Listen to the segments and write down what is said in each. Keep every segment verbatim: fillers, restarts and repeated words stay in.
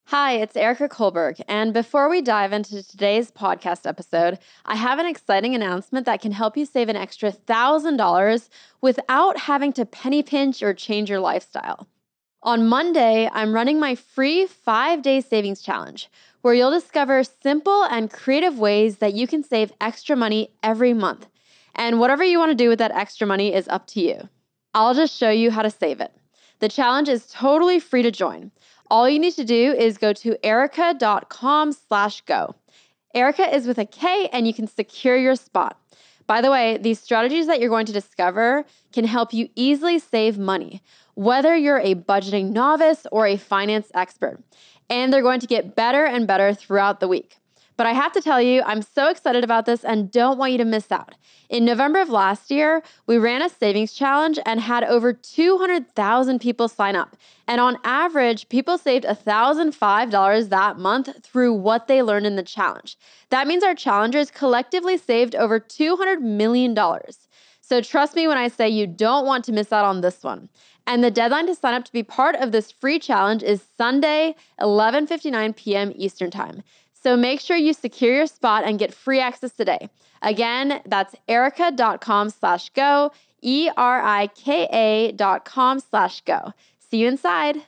Hi, it's Erica Kohlberg, and before we dive into today's podcast episode, I have an exciting announcement that can help you save an extra one thousand dollars without having to penny pinch or change your lifestyle. On Monday, I'm running my free five-day savings challenge, where you'll discover simple and creative ways that you can save extra money every month. And whatever you want to do with that extra money is up to you. I'll just show you how to save it. The challenge is totally free to join. All you need to do is go to erica.com slash go. Erica is with a K, and you can secure your spot. By the way, these strategies that you're going to discover can help you easily save money, whether you're a budgeting novice or a finance expert. And they're going to get better and better throughout the week. But I have to tell you, I'm so excited about this and don't want you to miss out. In November of last year, we ran a savings challenge and had over two hundred thousand people sign up. And on average, people saved one thousand five dollars that month through what they learned in the challenge. That means our challengers collectively saved over two hundred million dollars. So trust me when I say you don't want to miss out on this one. And the deadline to sign up to be part of this free challenge is Sunday, eleven fifty-nine p.m. Eastern Time. So make sure you secure your spot and get free access today. Again, that's erica.com slash go, E-R-I-K-A dot com slash go. See you inside.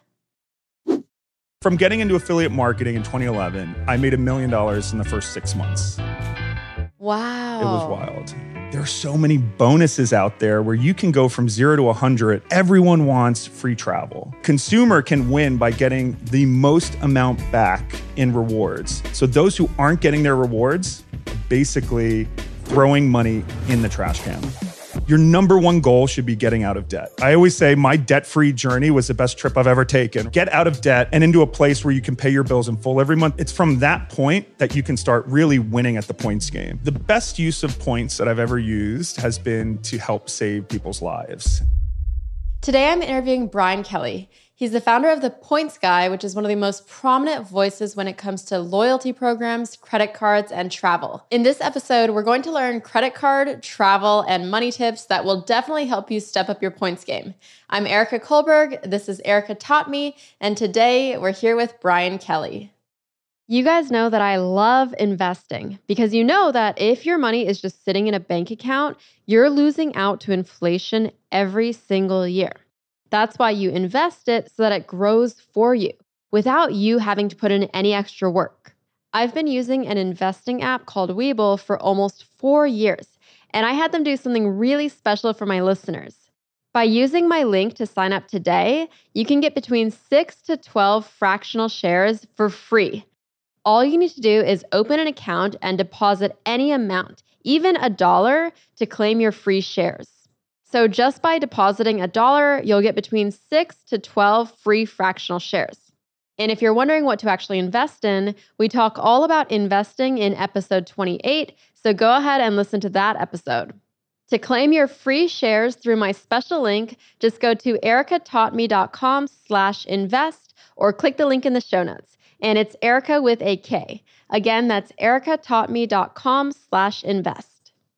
From getting into affiliate marketing in twenty eleven, I made a million dollars in the first six months. Wow. It was wild. There are so many bonuses out there where you can go from zero to one hundred. Everyone wants free travel. Consumer can win by getting the most amount back in rewards. So those who aren't getting their rewards, basically throwing money in the trash can. Your number one goal should be getting out of debt. I always say my debt-free journey was the best trip I've ever taken. Get out of debt and into a place where you can pay your bills in full every month. It's from that point that you can start really winning at the points game. The best use of points that I've ever used has been to help save people's lives. Today I'm interviewing Brian Kelly. He's the founder of The Points Guy, which is one of the most prominent voices when it comes to loyalty programs, credit cards, and travel. In this episode, we're going to learn credit card, travel, and money tips that will definitely help you step up your points game. I'm Erica Kohlberg. This is Erica Taught Me, and today we're here with Brian Kelly. You guys know that I love investing because you know that if your money is just sitting in a bank account, you're losing out to inflation every single year. That's why you invest it so that it grows for you without you having to put in any extra work. I've been using an investing app called Webull for almost four years, and I had them do something really special for my listeners. By using my link to sign up today, you can get between six to twelve fractional shares for free. All you need to do is open an account and deposit any amount, even a dollar, to claim your free shares. So just by depositing a dollar, you'll get between six to twelve free fractional shares. And if you're wondering what to actually invest in, we talk all about investing in episode twenty-eight, so go ahead and listen to that episode. To claim your free shares through my special link, just go to erica.taughtme.com slash invest or click the link in the show notes. And it's Erica with a K. Again, that's erica.taughtme.com slash invest.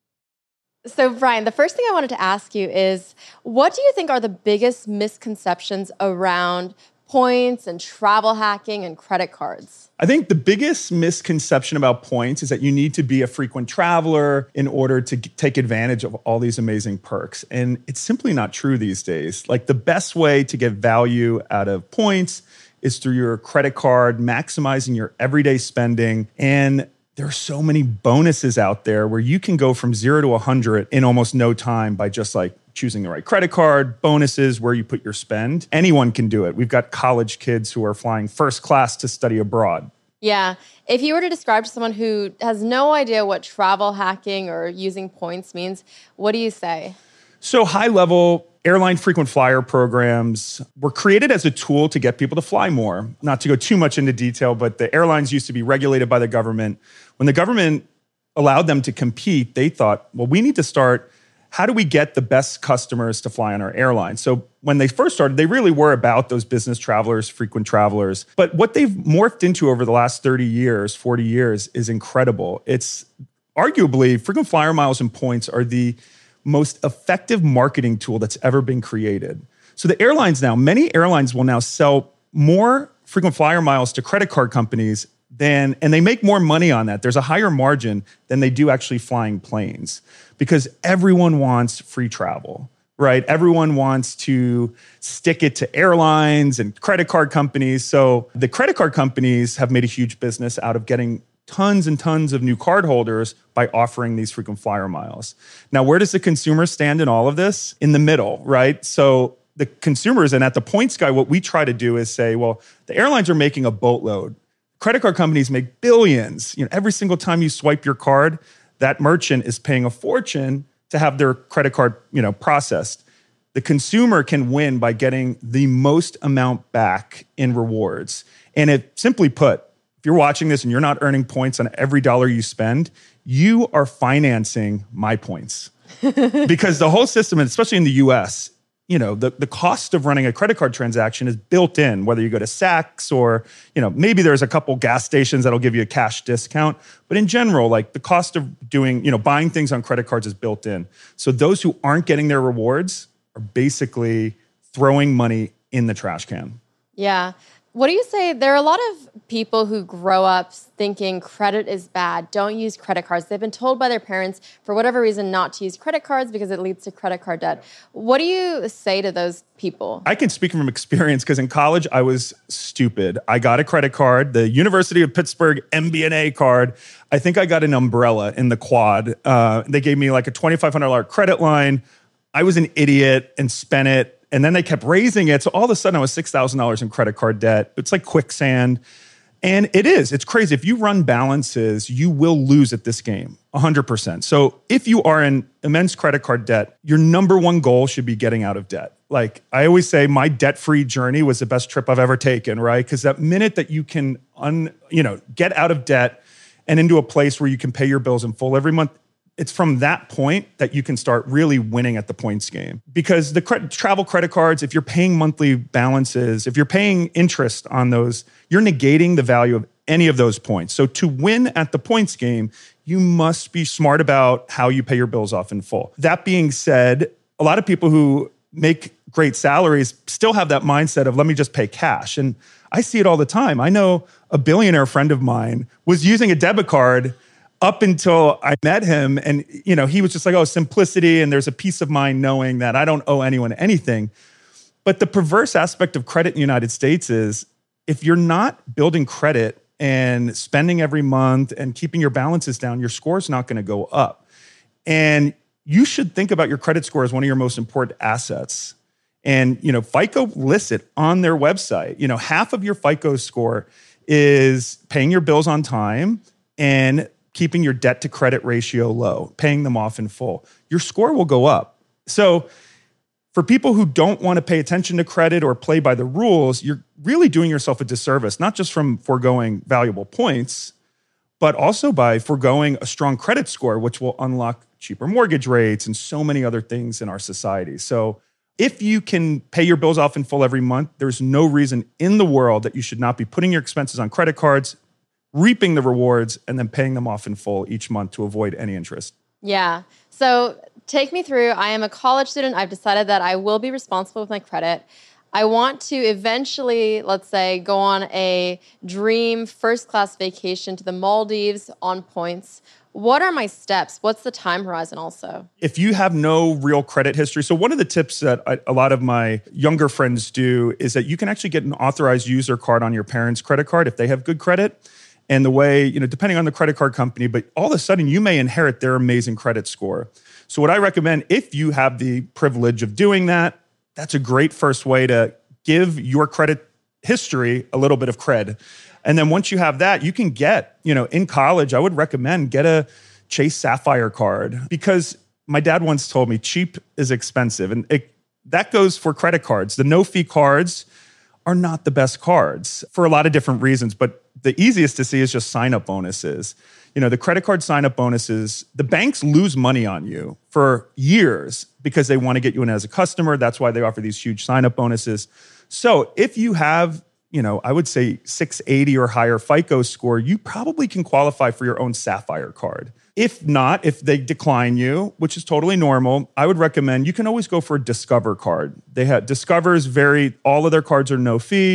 So, Brian, the first thing I wanted to ask you is, what do you think are the biggest misconceptions around points and travel hacking and credit cards? I think the biggest misconception about points is that you need to be a frequent traveler in order to take advantage of all these amazing perks. And it's simply not true these days. Like, the best way to get value out of points is through your credit card, maximizing your everyday spending. And there are so many bonuses out there where you can go from zero to one hundred in almost no time by just like choosing the right credit card, bonuses, where you put your spend. Anyone can do it. We've got college kids who are flying first class to study abroad. Yeah. If you were to describe to someone who has no idea what travel hacking or using points means, what do you say? So high level, airline frequent flyer programs were created as a tool to get people to fly more. Not to go too much into detail, but the airlines used to be regulated by the government. When the government allowed them to compete, they thought, well, we need to start, how do we get the best customers to fly on our airline? So when they first started, they really were about those business travelers, frequent travelers. But what they've morphed into over the last thirty years, forty years is incredible. It's arguably, frequent flyer miles and points are the most effective marketing tool that's ever been created. So the airlines now, many airlines will now sell more frequent flyer miles to credit card companies than, and they make more money on that. There's a higher margin than they do actually flying planes because everyone wants free travel, right? Everyone wants to stick it to airlines and credit card companies. So the credit card companies have made a huge business out of getting tons and tons of new cardholders by offering these frequent flyer miles. Now, where does the consumer stand in all of this? In the middle, right? So the consumers, and at the Points Guy, what we try to do is say, well, the airlines are making a boatload. Credit card companies make billions. You know, every single time you swipe your card, that merchant is paying a fortune to have their credit card, you know, processed. The consumer can win by getting the most amount back in rewards. And it, simply put, if you're watching this and you're not earning points on every dollar you spend, you are financing my points. Because the whole system, and especially in the U S, you know, the, the cost of running a credit card transaction is built in, whether you go to Saks or, you know, maybe there's a couple gas stations that'll give you a cash discount. But in general, like the cost of doing, you know, buying things on credit cards is built in. So those who aren't getting their rewards are basically throwing money in the trash can. Yeah. What do you say? There are a lot of people who grow up thinking credit is bad, don't use credit cards. They've been told by their parents, for whatever reason, not to use credit cards because it leads to credit card debt. What do you say to those people? I can speak from experience because in college, I was stupid. I got a credit card, the University of Pittsburgh M B N A card. I think I got an umbrella in the quad. Uh, they gave me like a twenty-five hundred dollars credit line. I was an idiot and spent it. And then they kept raising it. So all of a sudden I was six thousand dollars in credit card debt. It's like quicksand. And it is, it's crazy. If you run balances, you will lose at this game, one hundred percent. So if you are in immense credit card debt, your number one goal should be getting out of debt. Like I always say, my debt-free journey was the best trip I've ever taken, right? Because that minute that you can un, you know, get out of debt and into a place where you can pay your bills in full every month, it's from that point that you can start really winning at the points game. Because the cre- travel credit cards, if you're paying monthly balances, if you're paying interest on those, you're negating the value of any of those points. So to win at the points game, you must be smart about how you pay your bills off in full. That being said, a lot of people who make great salaries still have that mindset of, let me just pay cash. And I see it all the time. I know a billionaire friend of mine was using a debit card up until I met him, and you know, he was just like, oh, simplicity, and there's a peace of mind knowing that I don't owe anyone anything. But the perverse aspect of credit in the United States is if you're not building credit and spending every month and keeping your balances down, your score's not going to go up. And you should think about your credit score as one of your most important assets. And you know, FICO lists it on their website. You know, half of your FICO score is paying your bills on time and keeping your debt to credit ratio low, paying them off in full. Your score will go up. So for people who don't want to pay attention to credit or play by the rules, you're really doing yourself a disservice, not just from foregoing valuable points, but also by foregoing a strong credit score, which will unlock cheaper mortgage rates and so many other things in our society. So if you can pay your bills off in full every month, there's no reason in the world that you should not be putting your expenses on credit cards, reaping the rewards, and then paying them off in full each month to avoid any interest. Yeah. So take me through. I am a college student. I've decided that I will be responsible with my credit. I want to eventually, let's say, go on a dream first-class vacation to the Maldives on points. What are my steps? What's the time horizon also? If you have no real credit history, so one of the tips that I, a lot of my younger friends do is that you can actually get an authorized user card on your parents' credit card if they have good credit. And the way, you know, depending on the credit card company, but all of a sudden you may inherit their amazing credit score. So what I recommend, if you have the privilege of doing that, that's a great first way to give your credit history a little bit of cred. And then once you have that, you can get, you know, in college, I would recommend get a Chase Sapphire card because my dad once told me cheap is expensive. And it, that goes for credit cards. The no-fee cards are not the best cards for a lot of different reasons, but the easiest to see is just sign-up bonuses. You know, the credit card sign-up bonuses, the banks lose money on you for years because they want to get you in as a customer. That's why they offer these huge sign-up bonuses. So if you have, you know, I would say six eighty or higher FICO score, you probably can qualify for your own Sapphire card. If not, if they decline you, which is totally normal, I would recommend you can always go for a Discover card. They have Discover's very, all of their cards are no fee.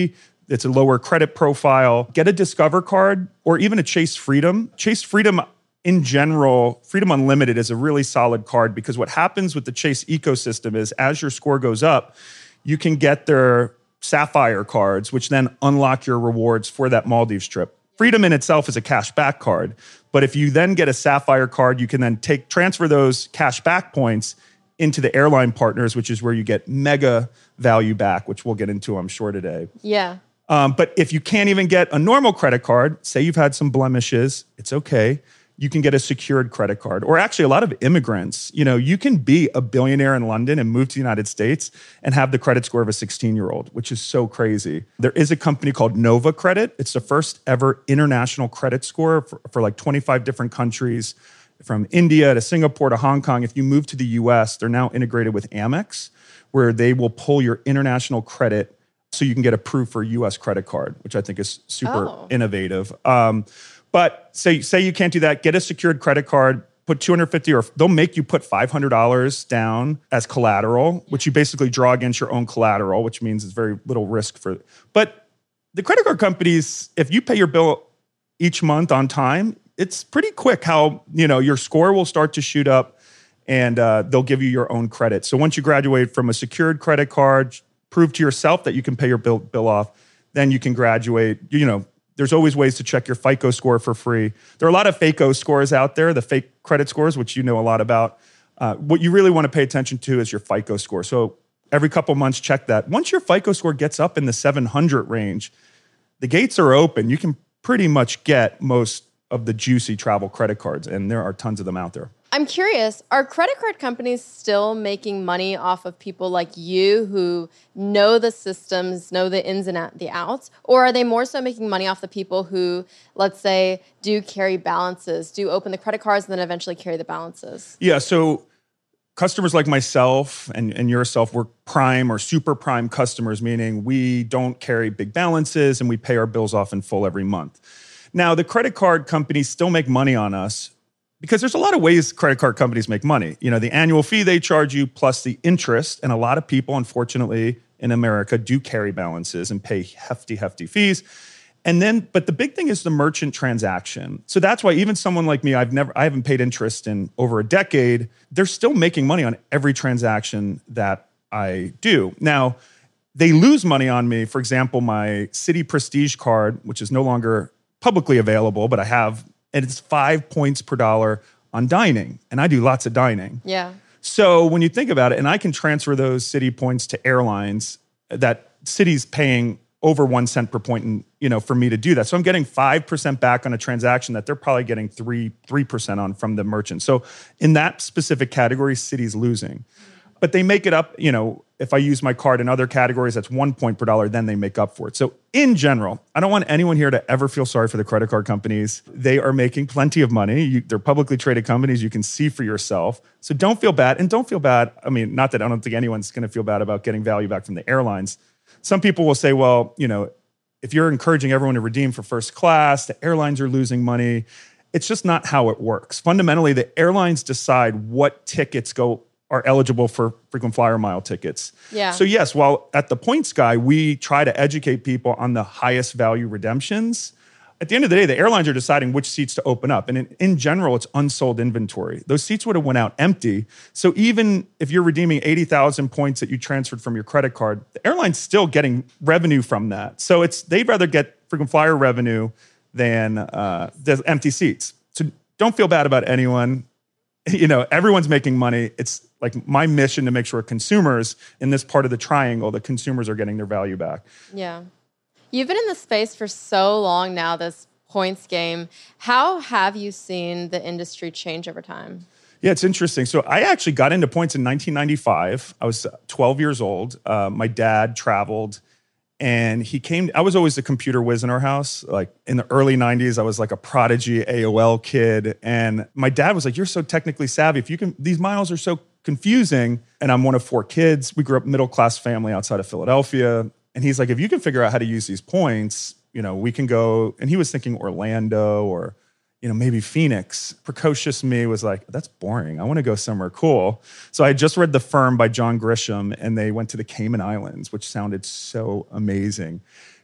It's a lower credit profile. Get a Discover card or even a Chase Freedom. Chase Freedom in general, Freedom Unlimited is a really solid card because what happens with the Chase ecosystem is as your score goes up, you can get their Sapphire cards, which then unlock your rewards for that Maldives trip. Freedom in itself is a cash back card. But if you then get a Sapphire card, you can then take transfer those cash back points into the airline partners, which is where you get mega value back, which we'll get into, I'm sure, today. Yeah. Um, but if you can't even get a normal credit card, say you've had some blemishes, it's okay. You can get a secured credit card. Or actually a lot of immigrants, you know, you can be a billionaire in London and move to the United States and have the credit score of a sixteen-year-old, which is so crazy. There is a company called Nova Credit. It's the first ever international credit score for, for like twenty-five different countries, from India to Singapore to Hong Kong. If you move to the U S, they're now integrated with Amex, where they will pull your international credit so you can get approved for a U S credit card, which I think is super oh. innovative. Um, But say say you can't do that, get a secured credit card, put two hundred fifty dollars, or they'll make you put five hundred dollars down as collateral, which you basically draw against your own collateral, which means it's very little risk for. But the credit card companies, if you pay your bill each month on time, it's pretty quick how, you know, your score will start to shoot up and uh, they'll give you your own credit. So once you graduate from a secured credit card, prove to yourself that you can pay your bill, bill off, then you can graduate, you know. There's always ways to check your FICO score for free. There are a lot of FACO scores out there, the fake credit scores, which you know a lot about. Uh, what you really want to pay attention to is your FICO score. So every couple months, check that. Once your FICO score gets up in the seven hundred range, the gates are open. You can pretty much get most of the juicy travel credit cards, and there are tons of them out there. I'm curious, are credit card companies still making money off of people like you who know the systems, know the ins and out, the outs? Or are they more so making money off the people who, let's say, do carry balances, do open the credit cards and then eventually carry the balances? Yeah, so customers like myself and, and yourself, we're prime or super prime customers, meaning we don't carry big balances and we pay our bills off in full every month. Now, the credit card companies still make money on us because there's a lot of ways credit card companies make money. You know, the annual fee they charge you plus the interest, and a lot of people, unfortunately, in America do carry balances and pay hefty, hefty fees. And then, but the big thing is the merchant transaction. So that's why even someone like me, I've never, I haven't paid interest in over a decade. They're still making money on every transaction that I do. Now, they lose money on me. For example, my Citi Prestige card, which is no longer publicly available, but I have, and it's five points per dollar on dining. And I do lots of dining. Yeah. So when you think about it, and I can transfer those Citi points to airlines, that Citi's paying over one cent per point, and you know, for me to do that. So I'm getting five percent back on a transaction that they're probably getting three, three percent on from the merchant. So in that specific category, Citi's losing. But they make it up, you know, if I use my card in other categories, that's one point per dollar, then they make up for it. So in general, I don't want anyone here to ever feel sorry for the credit card companies. They are making plenty of money. You, they're publicly traded companies. You can see for yourself. So don't feel bad. And don't feel bad. I mean, not that I don't think anyone's going to feel bad about getting value back from the airlines. Some people will say, well, you know, if you're encouraging everyone to redeem for first class, the airlines are losing money. It's just not how it works. Fundamentally, the airlines decide what tickets go are eligible for frequent flyer mile tickets. Yeah. So yes, while at the Points Guy, we try to educate people on the highest value redemptions, at the end of the day, the airlines are deciding which seats to open up. And in, in general, it's unsold inventory. Those seats would have went out empty. So even if you're redeeming eighty thousand points that you transferred from your credit card, the airline's still getting revenue from that. So it's they'd rather get frequent flyer revenue than uh, the empty seats. So don't feel bad about anyone. You know, everyone's making money. It's like my mission to make sure consumers in this part of the triangle, the consumers are getting their value back. Yeah. You've been in this space for so long now, this points game. How have you seen the industry change over time? Yeah, it's interesting. So I actually got into points in nineteen ninety-five. I was twelve years old. Uh, my dad traveled and he came, I was always a computer whiz in our house. Like in the early nineties, I was like a prodigy A O L kid. And my dad was like, you're so technically savvy. If you can, these miles are so confusing. And I'm one of four kids. We grew up middle-class family outside of Philadelphia. And he's like, if you can figure out how to use these points, you know, we can go. And he was thinking Orlando or, you know, maybe Phoenix. Precocious me was like, that's boring. I want to go somewhere cool. So I just read The Firm by John Grisham, and they went to the Cayman Islands, which sounded so amazing.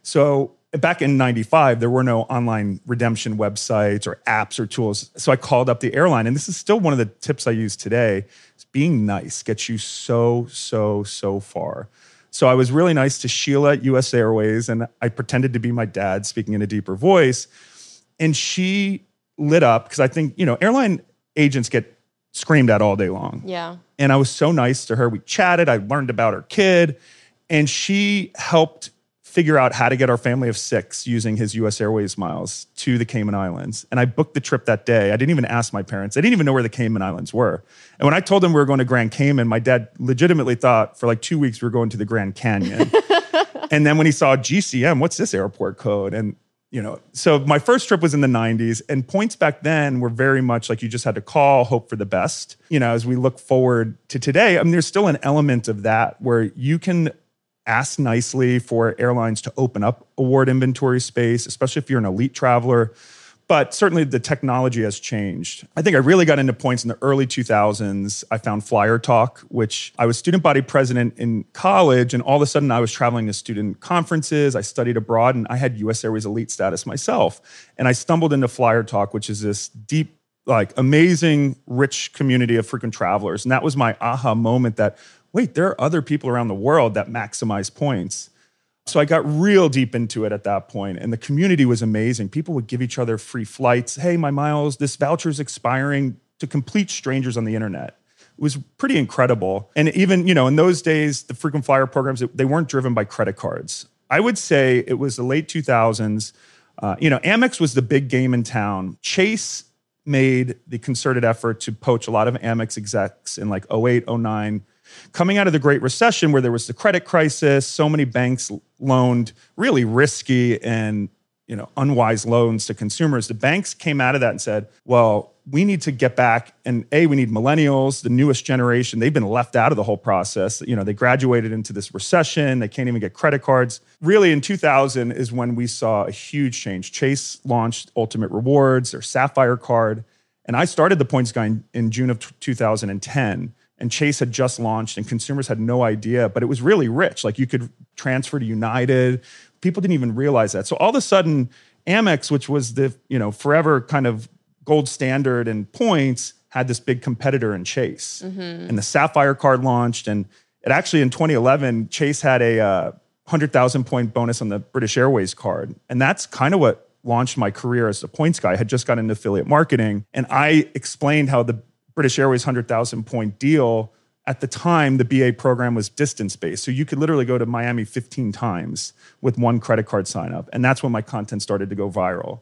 So back in ninety-five, there were no online redemption websites or apps or tools. So I called up the airline, and this is still one of the tips I use today. Is being nice gets you so, so, so far. So I was really nice to Sheila at U S Airways, and I pretended to be my dad speaking in a deeper voice. And she lit up, because I think, you know, airline agents get screamed at all day long. Yeah. And I was so nice to her. We chatted. I learned about her kid, and she helped figure out how to get our family of six using his U S Airways miles to the Cayman Islands. And I booked the trip that day. I didn't even ask my parents. They didn't even know where the Cayman Islands were. And when I told them we were going to Grand Cayman, my dad legitimately thought for like two weeks we were going to the Grand Canyon. And then when he saw G C M, what's this airport code? And, you know, so my first trip was in the nineties, and points back then were very much like you just had to call, hope for the best. You know, as we look forward to today, I mean, there's still an element of that where you can ask nicely for airlines to open up award inventory space, especially if you're an elite traveler. But certainly the technology has changed. I think I really got into points in the early two thousands. I found Flyer Talk, which I was student body president in college, and all of a sudden I was traveling to student conferences. I studied abroad, and I had U S Airways elite status myself. And I stumbled into Flyer Talk, which is this deep, like amazing, rich community of frequent travelers. And that was my aha moment that, wait, there are other people around the world that maximize points. So I got real deep into it at that point, and the community was amazing. People would give each other free flights. Hey, my miles, this voucher's expiring, to complete strangers on the internet. It was pretty incredible. And even, you know, in those days, the frequent flyer programs, they weren't driven by credit cards. I would say it was the late two thousands. Uh, you know, Amex was the big game in town. Chase made the concerted effort to poach a lot of Amex execs in like oh eight, oh nine. Coming out of the Great Recession, where there was the credit crisis, so many banks loaned really risky and, you know, unwise loans to consumers. The banks came out of that and said, well, we need to get back. And A, we need millennials, the newest generation. They've been left out of the whole process. You know, they graduated into this recession. They can't even get credit cards. Really, in two thousand is when we saw a huge change. Chase launched Ultimate Rewards, their Sapphire card. And I started the Points Guy in, in June of two thousand ten. And Chase had just launched, and consumers had no idea, but it was really rich. Like you could transfer to United. People didn't even realize that. So all of a sudden, Amex, which was the, you know, forever kind of gold standard in points, had this big competitor in Chase. Mm-hmm. And the Sapphire card launched, and it actually in twenty eleven, Chase had a uh, one hundred thousand point bonus on the British Airways card. And that's kind of what launched my career as a points guy. I had just got into affiliate marketing, and I explained how the British Airways one hundred thousand point deal, at the time, the B A program was distance-based. So you could literally go to Miami fifteen times with one credit card sign-up. And that's when my content started to go viral.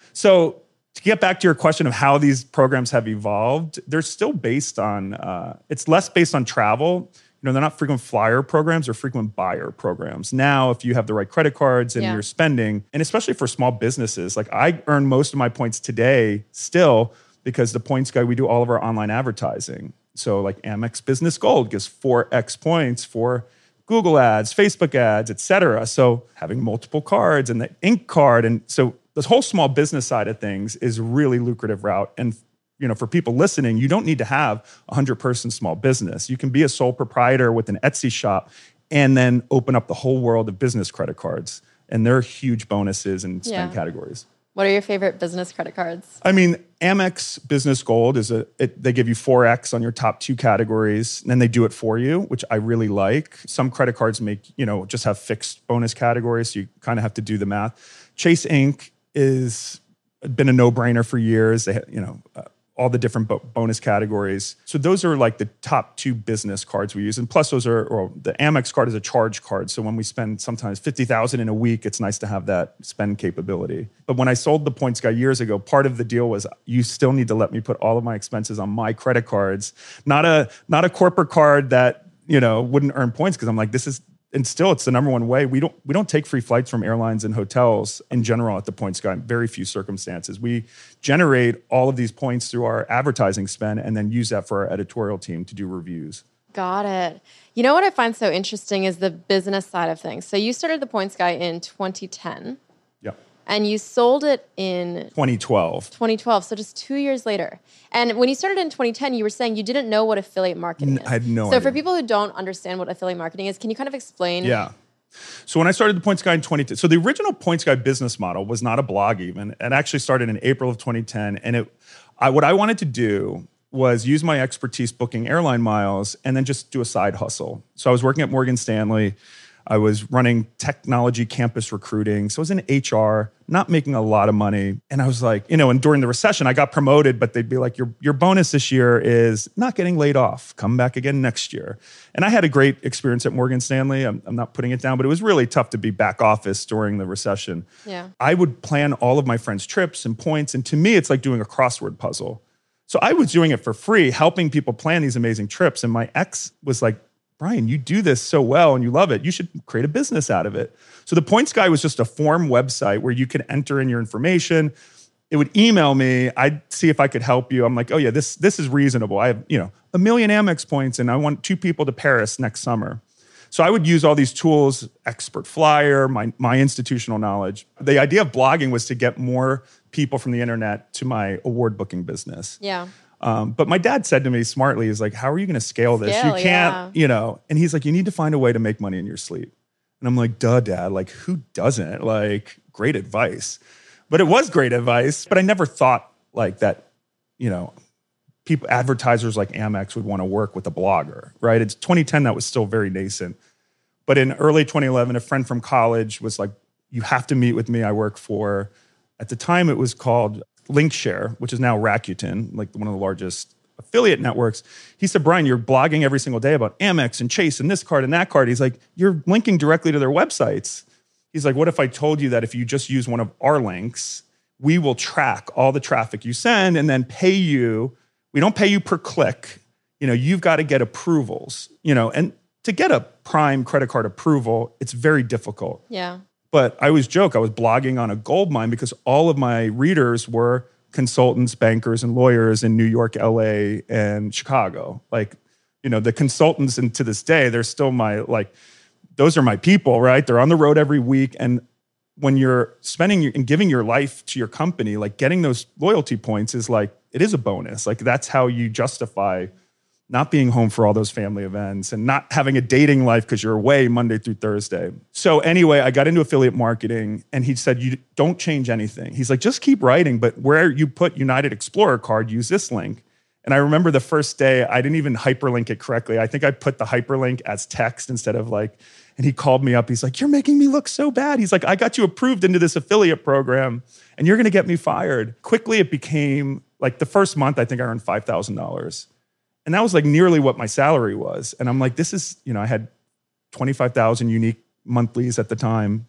So to get back to your question of how these programs have evolved, they're still based on, uh, it's less based on travel. You know, they're not frequent flyer programs or frequent buyer programs. Now, if you have the right credit cards and yeah. you're spending, and especially for small businesses, like I earn most of my points today still because the Points Guy, we do all of our online advertising. So like Amex Business Gold gives four X points for Google ads, Facebook ads, et cetera. So having multiple cards and the Ink card. And so this whole small business side of things is a really lucrative route. And you know, for people listening, you don't need to have a hundred person small business. You can be a sole proprietor with an Etsy shop and then open up the whole world of business credit cards. And there are huge bonuses in spend yeah. categories. What are your favorite business credit cards? I mean, Amex Business Gold is a, it, they give you four X on your top two categories, and then they do it for you, which I really like. Some credit cards make, you know, just have fixed bonus categories, so you kind of have to do the math. Chase Ink is been a no-brainer for years. They, you know, uh, all the different bo- bonus categories. So those are like the top two business cards we use. And plus those are, or the Amex card is a charge card. So when we spend sometimes fifty thousand in a week, it's nice to have that spend capability. But when I sold the Points Guy years ago, part of the deal was you still need to let me put all of my expenses on my credit cards, not a, not a corporate card that, you know, wouldn't earn points. Cause I'm like, this is, and still it's the number one way. We don't, we don't take free flights from airlines and hotels in general at the Points Guy, in very few circumstances. We generate all of these points through our advertising spend and then use that for our editorial team to do reviews. Got it. You know what I find so interesting is the business side of things. So you started the Points Guy in twenty ten. Yep. And you sold it in twenty twelve. twenty twelve, so just two years later. And when you started in twenty ten, you were saying you didn't know what affiliate marketing is. I had no so idea. For people who don't understand what affiliate marketing is, can you kind of explain? Yeah. So when I started the Points Guy in twenty ten, so the original Points Guy business model was not a blog even. It actually started in April of twenty ten. And it, I, what I wanted to do was use my expertise booking airline miles and then just do a side hustle. So I was working at Morgan Stanley. I was running technology campus recruiting. So I was in H R, not making a lot of money. And I was like, you know, and during the recession, I got promoted, but they'd be like, your, your bonus this year is not getting laid off. Come back again next year. And I had a great experience at Morgan Stanley. I'm, I'm not putting it down, but it was really tough to be back office during the recession. Yeah. I would plan all of my friends' trips and points. And to me, it's like doing a crossword puzzle. So I was doing it for free, helping people plan these amazing trips. And my ex was like, Brian, you do this so well and you love it. You should create a business out of it. So the Points Guy was just a form website where you could enter in your information. It would email me. I'd see if I could help you. I'm like, oh yeah, this this is reasonable. I have, you know, a million Amex points and I want two people to Paris next summer. So I would use all these tools, Expert Flyer, my, my institutional knowledge. The idea of blogging was to get more people from the internet to my award booking business. Yeah. Um, but my dad said to me smartly, he's like, how are you going to scale this? Scale, you can't, yeah. you know, and he's like, you need to find a way to make money in your sleep. And I'm like, duh, Dad, like who doesn't? Like, great advice. But it was great advice, but I never thought like that, you know, people, advertisers like Amex would want to work with a blogger, right? It's twenty ten, that was still very nascent. But in early twenty eleven, a friend from college was like, you have to meet with me. I work for, at the time it was called Linkshare, which is now Rakuten, like one of the largest affiliate networks. He said, Brian, you're blogging every single day about Amex and Chase and this card and that card. He's like, you're linking directly to their websites. He's like, what if I told you that if you just use one of our links, we will track all the traffic you send and then pay you. We don't pay you per click. You know, you've got to get approvals, you know, and to get a Prime credit card approval, it's very difficult. Yeah. But I always joke, I was blogging on a gold mine because all of my readers were consultants, bankers, and lawyers in New York, L A, and Chicago. Like, you know, the consultants, and to this day, they're still my, like, those are my people, right? They're on the road every week. And when you're spending and giving your life to your company, like getting those loyalty points is like, it is a bonus. Like that's how you justify not being home for all those family events and not having a dating life because you're away Monday through Thursday. So anyway, I got into affiliate marketing and he said, you don't change anything. He's like, just keep writing, but where you put United Explorer card, use this link. And I remember the first day, I didn't even hyperlink it correctly. I think I put the hyperlink as text instead of like, and he called me up. He's like, you're making me look so bad. He's like, I got you approved into this affiliate program and you're going to get me fired. Quickly, it became like the first month, I think I earned five thousand dollars. And that was like nearly what my salary was. And I'm like, this is, you know, I had twenty-five thousand unique monthlies at the time.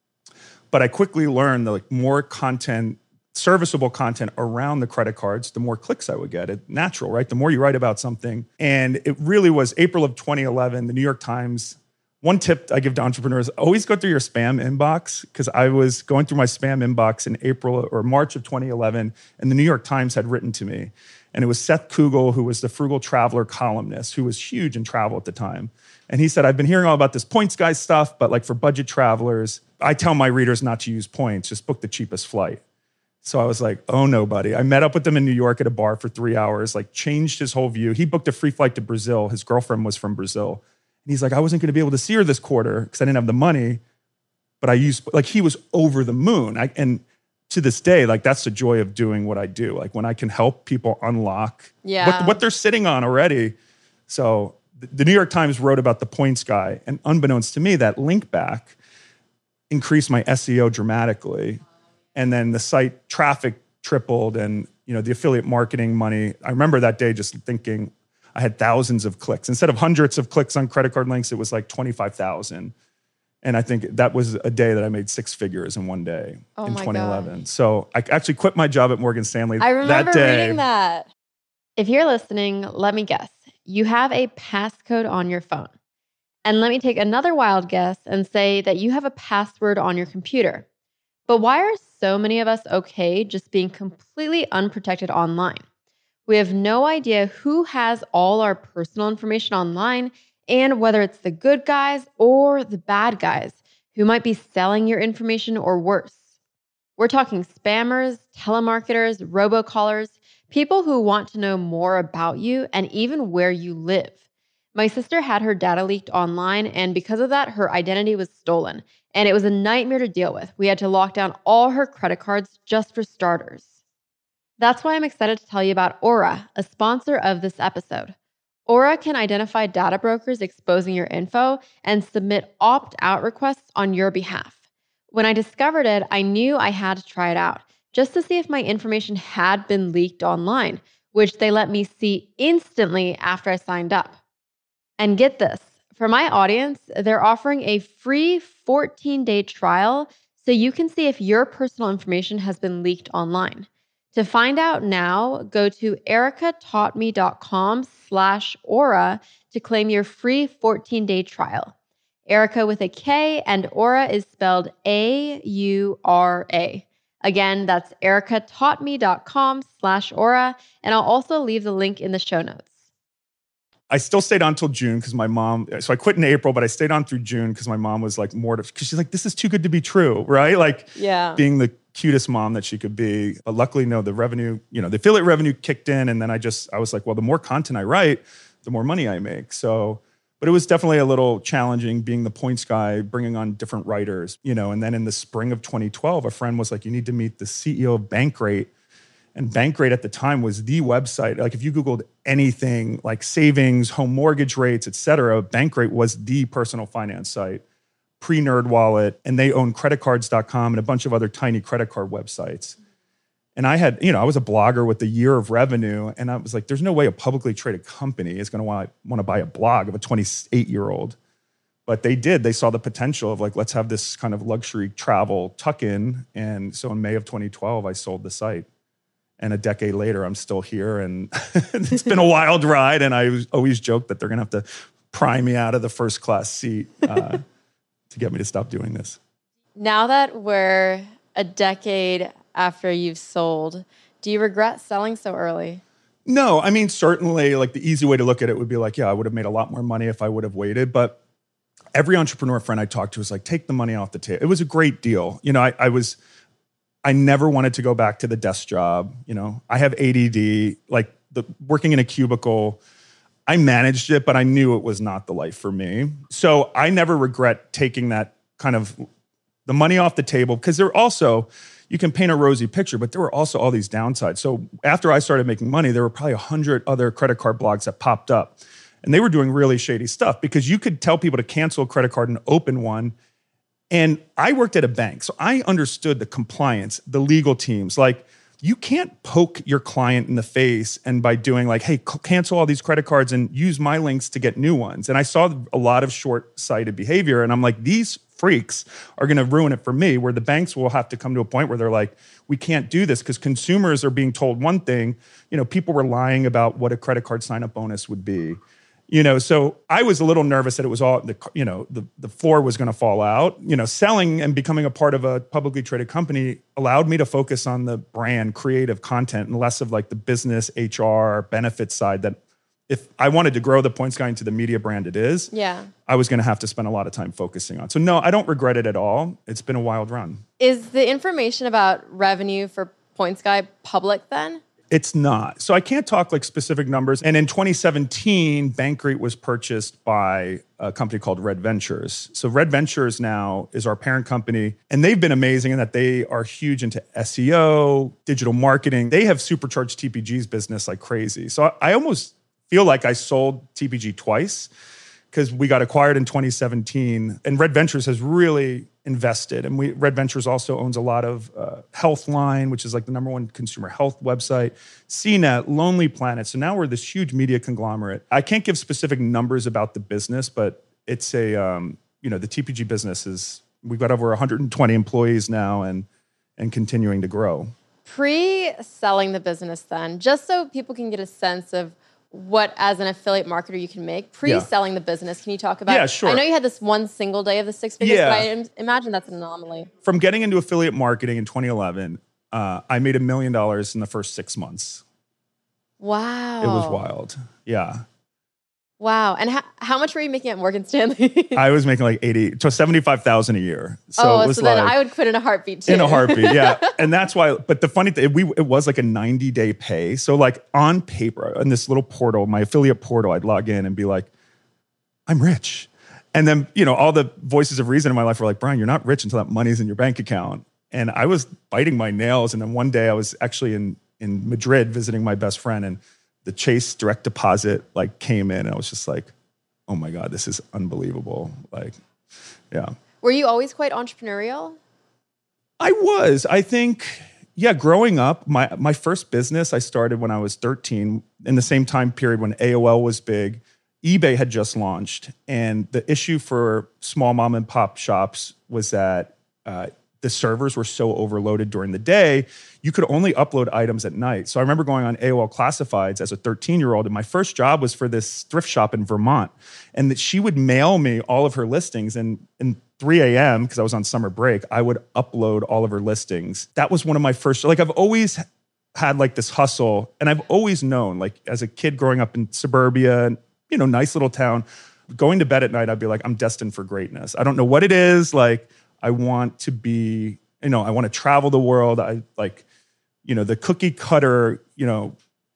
But I quickly learned that like more content, serviceable content around the credit cards, the more clicks I would get. It's natural, right? The more you write about something. And it really was April of twenty eleven, the New York Times. One tip I give to entrepreneurs, always go through your spam inbox, because I was going through my spam inbox in April or March of twenty eleven, and the New York Times had written to me. And it was Seth Kugel, who was the Frugal Traveler columnist, who was huge in travel at the time. And he said, I've been hearing all about this Points Guy stuff, but like for budget travelers, I tell my readers not to use points, just book the cheapest flight. So I was like, oh no, buddy. I met up with him in New York at a bar for three hours, like changed his whole view. He booked a free flight to Brazil. His girlfriend was from Brazil. And he's like, I wasn't going to be able to see her this quarter because I didn't have the money, but I used, like he was over the moon. I, and to this day, like that's the joy of doing what I do. Like when I can help people unlock yeah. what, what they're sitting on already. So the, the New York Times wrote about the Points Guy, and unbeknownst to me, that link back increased my S E O dramatically. And then the site traffic tripled, and you know the affiliate marketing money. I remember that day just thinking I had thousands of clicks. Instead of hundreds of clicks on credit card links, it was like twenty-five thousand. And I think that was a day that I made six figures in one day oh in my twenty eleven. God. So I actually quit my job at Morgan Stanley I remember that day. reading that. If you're listening, let me guess. You have a passcode on your phone. And let me take another wild guess and say that you have a password on your computer. But why are so many of us okay just being completely unprotected online? We have no idea who has all our personal information online, and whether it's the good guys or the bad guys who might be selling your information or worse. We're talking spammers, telemarketers, robocallers, people who want to know more about you and even where you live. My sister had her data leaked online, and because of that, her identity was stolen. And it was a nightmare to deal with. We had to lock down all her credit cards just for starters. That's why I'm excited to tell you about Aura, a sponsor of this episode. Aura can identify data brokers exposing your info and submit opt-out requests on your behalf. When I discovered it, I knew I had to try it out, just to see if my information had been leaked online, which they let me see instantly after I signed up. And get this, for my audience, they're offering a free fourteen-day trial so you can see if your personal information has been leaked online. To find out now, go to ericataughtme.com slash aura to claim your free fourteen-day trial. Erica with a K and Aura is spelled A U R A. Again, that's ericataughtme.com slash aura, and I'll also leave the link in the show notes. I still stayed on until June because my mom, so I quit in April, but I stayed on through June because my mom was like more, because she's like, this is too good to be true, right? Like yeah. being the cutest mom that she could be. But luckily, no, the revenue, you know, the affiliate revenue kicked in. And then I just, I was like, well, the more content I write, the more money I make. So, but it was definitely a little challenging being the points guy, bringing on different writers, you know, and then in the spring of twenty twelve, a friend was like, you need to meet the C E O of Bankrate. And Bankrate at the time was the website. Like if you Googled anything like savings, home mortgage rates, et cetera, Bankrate was the personal finance site, pre-NerdWallet, and they own credit cards dot com and a bunch of other tiny credit card websites. And I had, you know, I was a blogger with a year of revenue, and I was like, there's no way a publicly traded company is going to want want to buy a blog of a twenty-eight-year-old. But they did. They saw the potential of like, let's have this kind of luxury travel tuck-in. And so in May of twenty twelve, I sold the site. And a decade later, I'm still here, and it's been a wild ride. And I always joke that they're going to have to pry me out of the first class seat uh, to get me to stop doing this. Now that we're a decade after you've sold, do you regret selling so early? No, I mean, certainly, like the easy way to look at it would be like, yeah, I would have made a lot more money if I would have waited. But every entrepreneur friend I talked to was like, take the money off the table. It was a great deal. You know, I, I was... I never wanted to go back to the desk job. You know, I have A D D, like the working in a cubicle. I managed it, but I knew it was not the life for me. So I never regret taking that kind of the money off the table, because there also, you can paint a rosy picture, but there were also all these downsides. So after I started making money, there were probably a hundred other credit card blogs that popped up, and they were doing really shady stuff because you could tell people to cancel a credit card and open one. And I worked at a bank, so I understood the compliance, the legal teams. Like, you can't poke your client in the face and by doing like, hey, c- cancel all these credit cards and use my links to get new ones. And I saw a lot of short-sighted behavior, and I'm like, these freaks are going to ruin it for me, where the banks will have to come to a point where they're like, we can't do this because consumers are being told one thing. You know, people were lying about what a credit card sign-up bonus would be. You know, so I was a little nervous that it was all, the you know, the, the floor was going to fall out. You know, selling and becoming a part of a publicly traded company allowed me to focus on the brand, creative content, and less of like the business, H R, benefits side that if I wanted to grow the Points Guy into the media brand it is, yeah, I was going to have to spend a lot of time focusing on. So no, I don't regret it at all. It's been a wild run. Is the information about revenue for Points Guy public then? It's not. So I can't talk like specific numbers. And in twenty seventeen, Bankrate was purchased by a company called Red Ventures. So Red Ventures now is our parent company. And they've been amazing in that they are huge into S E O, digital marketing. They have supercharged T P G's business like crazy. So I, I almost feel like I sold T P G twice because we got acquired in twenty seventeen. And Red Ventures has really invested. And we Red Ventures also owns a lot of uh, Healthline, which is like the number one consumer health website, C net, Lonely Planet. So now we're this huge media conglomerate. I can't give specific numbers about the business, but it's a, um, you know, the T P G business is, we've got over one hundred twenty employees now and and continuing to grow. Pre-selling the business then, just so people can get a sense of what, as an affiliate marketer, you can make. Pre-selling yeah. the business, can you talk about? Yeah, sure. I know you had this one single day of the six figures, yeah. but I im- imagine that's an anomaly. From getting into affiliate marketing in twenty eleven, uh, I made a million dollars in the first six months. Wow. It was wild. Yeah. Wow. And how, how much were you making at Morgan Stanley? I was making like eighty, so seventy-five thousand a year. So oh, it was so like, then I would quit in a heartbeat too. In a heartbeat, yeah. And that's why, but the funny thing, we it was like a ninety day pay. So like on paper, in this little portal, my affiliate portal, I'd log in and be like, I'm rich. And then, you know, all the voices of reason in my life were like, Brian, you're not rich until that money's in your bank account. And I was biting my nails. And then one day I was actually in, in Madrid visiting my best friend, and the Chase direct deposit like came in, and I was just like, oh my God, this is unbelievable. Like, yeah. Were you always quite entrepreneurial? I was, I think, yeah, growing up, my, my first business I started when I was thirteen, in the same time period when A O L was big. eBay had just launched. And the issue for small mom and pop shops was that uh, the servers were so overloaded during the day, you could only upload items at night. So I remember going on A O L Classifieds as a thirteen-year-old, and my first job was for this thrift shop in Vermont. And that she would mail me all of her listings, and in three a.m., because I was on summer break, I would upload all of her listings. That was one of my first, like I've always had like this hustle, and I've always known, like as a kid growing up in suburbia, and you know, nice little town, going to bed at night, I'd be like, I'm destined for greatness. I don't know what it is. Like, I want to be, you know, I want to travel the world. I like, you know, the cookie cutter, you know,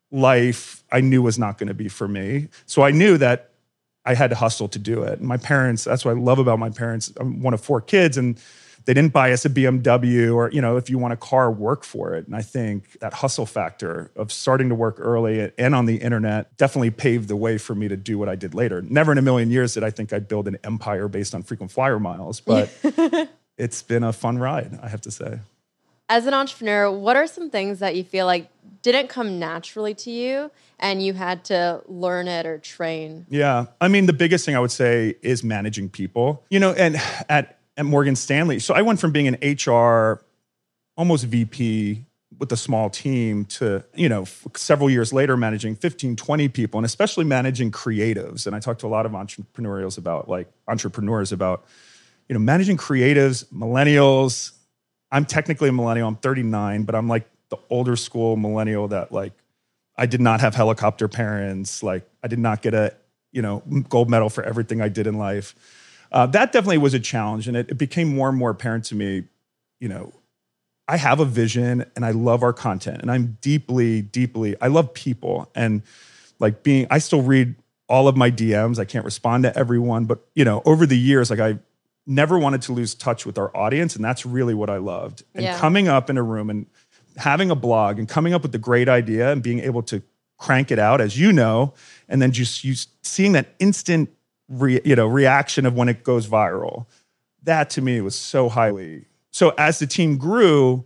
life I knew was not going to be for me. So I knew that I had to hustle to do it. And my parents, that's what I love about my parents. I'm one of four kids, and they didn't buy us a B M W or, you know, if you want a car, work for it. And I think that hustle factor of starting to work early and on the internet definitely paved the way for me to do what I did later. Never in a million years did I think I'd build an empire based on frequent flyer miles, but it's been a fun ride, I have to say. As an entrepreneur, what are some things that you feel like didn't come naturally to you and you had to learn it or train? Yeah. I mean, the biggest thing I would say is managing people, you know, and at at Morgan Stanley. So I went from being an H R, almost V P with a small team to, you know, several years later, managing fifteen, twenty people, and especially managing creatives. And I talked to a lot of entrepreneurs about like entrepreneurs about, you know, managing creatives, millennials. I'm technically a millennial. I'm thirty-nine, but I'm like the older school millennial that like, I did not have helicopter parents. Like I did not get a, you know, gold medal for everything I did in life. Uh, that definitely was a challenge, and it, it became more and more apparent to me, you know, I have a vision and I love our content, and I'm deeply, deeply, I love people, and like being, I still read all of my D Ms. I can't respond to everyone, but you know, over the years, like I never wanted to lose touch with our audience, and that's really what I loved. And yeah. coming up in a room and having a blog and coming up with a great idea and being able to crank it out, as you know, and then just you seeing that instant Re, you know, reaction of when it goes viral. That to me was so highly. So as the team grew,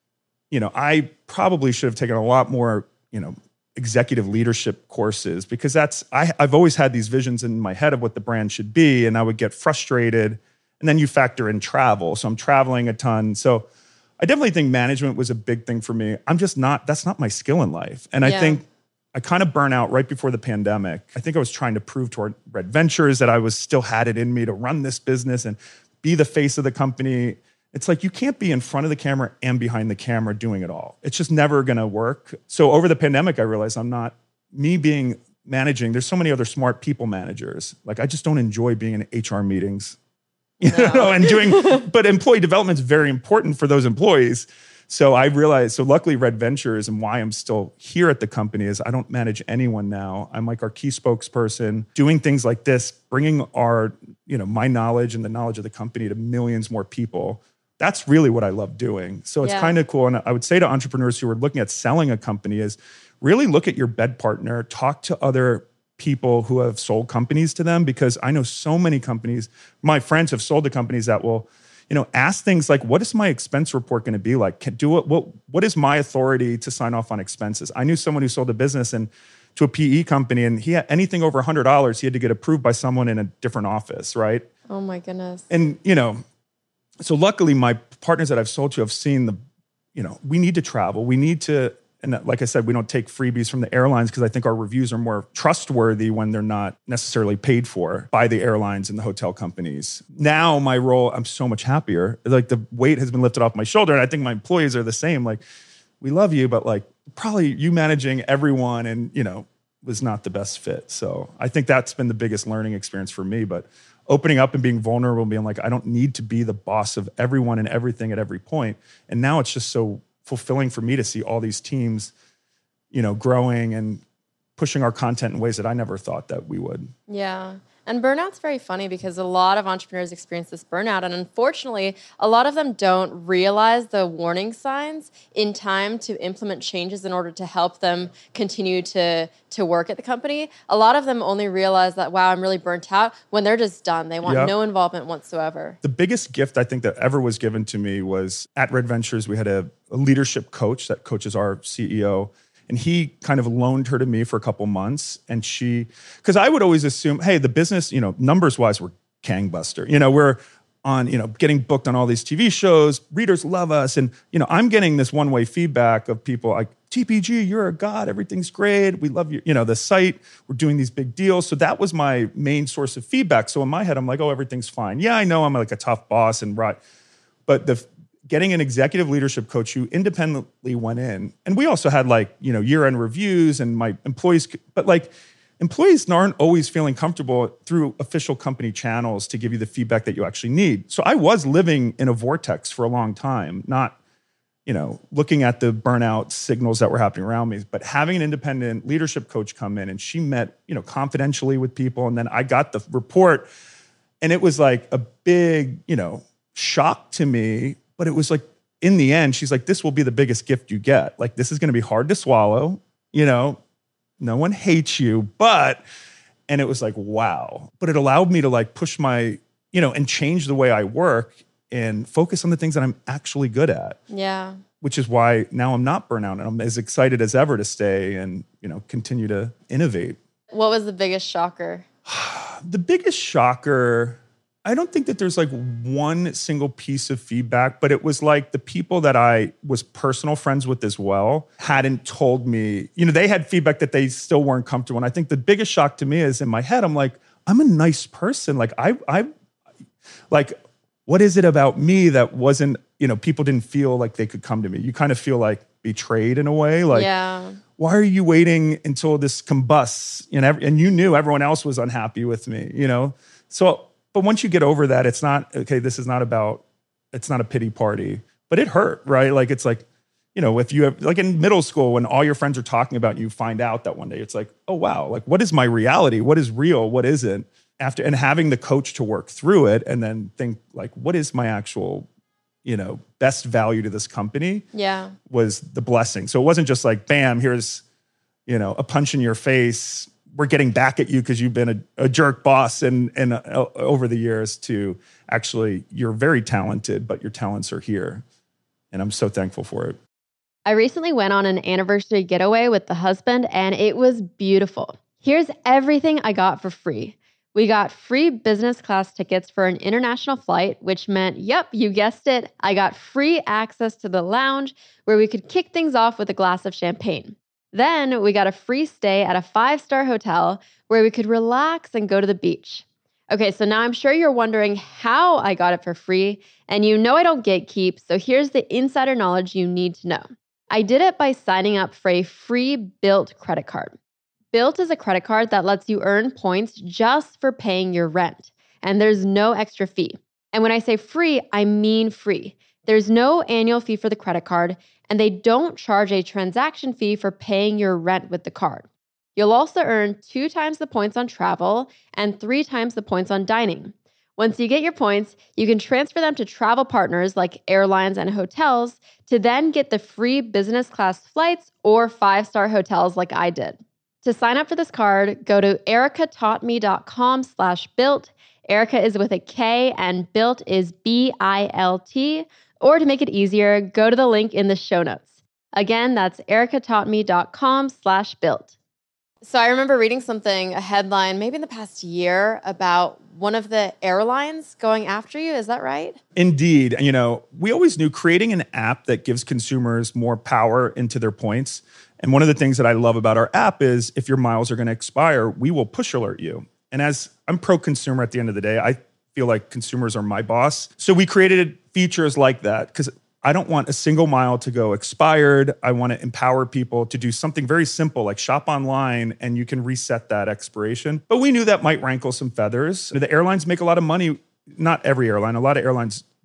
you know, I probably should have taken a lot more, you know, executive leadership courses, because that's, I, I've always had these visions in my head of what the brand should be, and I would get frustrated. And then you factor in travel. So I'm traveling a ton. So I definitely think management was a big thing for me. I'm just not, that's not my skill in life. And yeah. I think I kind of burnt out right before the pandemic. I think I was trying to prove to Red Ventures that I was still had it in me to run this business and be the face of the company. It's like, you can't be in front of the camera and behind the camera doing it all. It's just never going to work. So over the pandemic, I realized I'm not, me being managing, there's so many other smart people managers. Like I just don't enjoy being in H R meetings, you no. know, and doing, but employee development is very important for those employees. So I realized, so luckily Red Ventures, and why I'm still here at the company, is I don't manage anyone now. I'm like our key spokesperson, doing things like this, bringing our, you know, my knowledge and the knowledge of the company to millions more people. That's really what I love doing. So it's yeah. kind of cool. And I would say to entrepreneurs who are looking at selling a company is really look at your bed partner, talk to other people who have sold companies to them, because I know so many companies, my friends have sold to companies that will, you know, ask things like, what is my expense report going to be like? Can do it. What, what is my authority to sign off on expenses? I knew someone who sold a business and to a P E company, and he had anything over a hundred dollars, he had to get approved by someone in a different office. Right. Oh my goodness. And, you know, so luckily my partners that I've sold to have seen the, you know, we need to travel. We need to, and like I said, we don't take freebies from the airlines because I think our reviews are more trustworthy when they're not necessarily paid for by the airlines and the hotel companies. Now my role, I'm so much happier. Like the weight has been lifted off my shoulder. And I think my employees are the same. Like, we love you, but like probably you managing everyone and, you know, was not the best fit. So I think that's been the biggest learning experience for me. But opening up and being vulnerable and being like, I don't need to be the boss of everyone and everything at every point. And now it's just so fulfilling for me to see all these teams, you know, growing and pushing our content in ways that I never thought that we would. Yeah. And burnout's very funny because a lot of entrepreneurs experience this burnout. And unfortunately, a lot of them don't realize the warning signs in time to implement changes in order to help them continue to, to work at the company. A lot of them only realize that, wow, I'm really burnt out when they're just done. They want Yep. no involvement whatsoever. The biggest gift I think that ever was given to me was at Red Ventures, we had a, a leadership coach that coaches our C E O. And he kind of loaned her to me for a couple months. And she, because I would always assume, hey, the business, you know, numbers wise, we're gangbuster. You know, we're on, you know, getting booked on all these T V shows. Readers love us. And, you know, I'm getting this one way feedback of people like, T P G, you're a god. Everything's great. We love you. You know, the site, we're doing these big deals. So that was my main source of feedback. So in my head, I'm like, oh, everything's fine. Yeah, I know I'm like a tough boss and right. But the getting an executive leadership coach who independently went in, and we also had like, you know, year-end reviews and my employees, but like employees aren't always feeling comfortable through official company channels to give you the feedback that you actually need. So I was living in a vortex for a long time, not, you know, looking at the burnout signals that were happening around me, but having an independent leadership coach come in and she met, you know, confidentially with people. And then I got the report and it was like a big, you know, shock to me. But it was like, in the end, she's like, this will be the biggest gift you get. Like, this is going to be hard to swallow. You know, no one hates you, but, and it was like, wow. But it allowed me to like push my, you know, and change the way I work and focus on the things that I'm actually good at. Yeah. Which is why now I'm not burnout and I'm as excited as ever to stay and, you know, continue to innovate. What was the biggest shocker? The biggest shocker, I don't think that there's like one single piece of feedback, but it was like the people that I was personal friends with as well hadn't told me, you know, they had feedback that they still weren't comfortable. And I think the biggest shock to me is in my head, I'm like, I'm a nice person. Like I, I, like, what is it about me that wasn't, you know, people didn't feel like they could come to me? You kind of feel like betrayed in a way. Like, yeah. Why are you waiting until this combusts? And, every, and you knew everyone else was unhappy with me, you know? So, but once you get over that, it's not, okay, this is not about, it's not a pity party, but it hurt, right? Like, it's like, you know, if you have, like in middle school, when all your friends are talking about you, find out that one day, it's like, oh, wow, like, what is my reality? What is real? What isn't? After, and having the coach to work through it and then think like, what is my actual, you know, best value to this company? Yeah. Was the blessing. So it wasn't just like, bam, here's, you know, a punch in your face. We're getting back at you because you've been a, a jerk boss and, and uh, over the years to actually, you're very talented, but your talents are here. And I'm so thankful for it. I recently went on an anniversary getaway with the husband and it was beautiful. Here's everything I got for free. We got free business class tickets for an international flight, which meant, yep, you guessed it, I got free access to the lounge where we could kick things off with a glass of champagne. Then we got a free stay at a five-star hotel where we could relax and go to the beach. Okay, so now I'm sure you're wondering how I got it for free, and you know I don't gatekeep, so here's the insider knowledge you need to know. I did it by signing up for a free Bilt credit card. Bilt is a credit card that lets you earn points just for paying your rent, and there's no extra fee. And when I say free, I mean free. There's no annual fee for the credit card, and they don't charge a transaction fee for paying your rent with the card. You'll also earn two times the points on travel and three times the points on dining. Once you get your points, you can transfer them to travel partners like airlines and hotels to then get the free business class flights or five-star hotels like I did. To sign up for this card, go to ericataughtme.com slash built. Erica is with a K and Bilt is B I L T. Or to make it easier, go to the link in the show notes. Again, that's ericataughtme.com slash built. So I remember reading something, a headline, maybe in the past year, about one of the airlines going after you. Is that right? Indeed. You know, we always knew creating an app that gives consumers more power into their points. And one of the things that I love about our app is if your miles are going to expire, we will push alert you. And as I'm pro-consumer at the end of the day, I feel like consumers are my boss. So we created features like that because I don't want a single mile to go expired. I want to empower people to do something very simple like shop online and you can reset that expiration. But we knew that might rankle some feathers. The airlines make a lot of money. Not every airline. A lot of airlines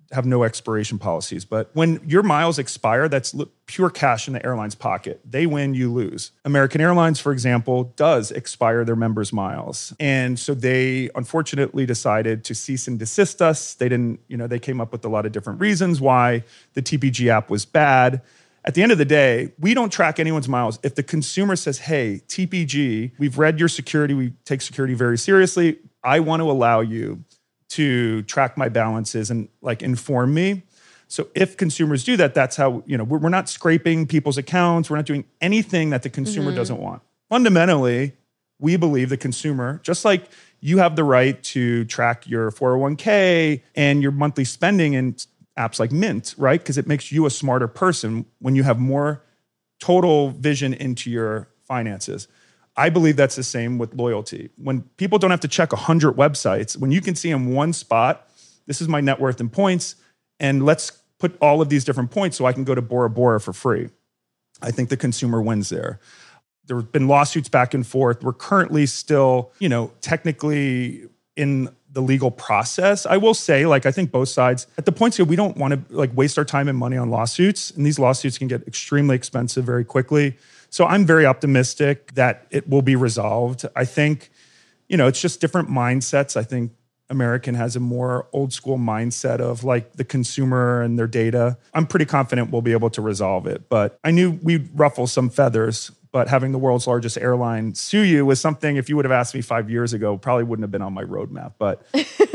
have no expiration policies. But when your miles expire, that's pure cash in the airline's pocket. They win, you lose. American Airlines, for example, does expire their members' miles. And so they unfortunately decided to cease and desist us. They didn't, you know, they came up with a lot of different reasons why the T P G app was bad. At the end of the day, we don't track anyone's miles. If the consumer says, hey, T P G, we've read your security, we take security very seriously. I want to allow you to track my balances and like inform me. So if consumers do that, that's how, you know, we're, we're not scraping people's accounts. We're not doing anything that the consumer mm-hmm. doesn't want. Fundamentally, we believe the consumer, just like you have the right to track your four oh one k and your monthly spending in apps like Mint, right? Because it makes you a smarter person when you have more total vision into your finances. I believe that's the same with loyalty. When people don't have to check one hundred websites, when you can see in one spot, this is my net worth in points, and let's put all of these different points so I can go to Bora Bora for free. I think the consumer wins there. There have been lawsuits back and forth. We're currently still, you know, technically in the legal process. I will say, like, I think both sides, at the point here, we don't want to like waste our time and money on lawsuits. And these lawsuits can get extremely expensive very quickly. So I'm very optimistic that it will be resolved. I think, you know, it's just different mindsets. I think American has a more old school mindset of like the consumer and their data. I'm pretty confident we'll be able to resolve it. But I knew we'd ruffle some feathers. But having the world's largest airline sue you was something, if you would have asked me five years ago, probably wouldn't have been on my roadmap. But,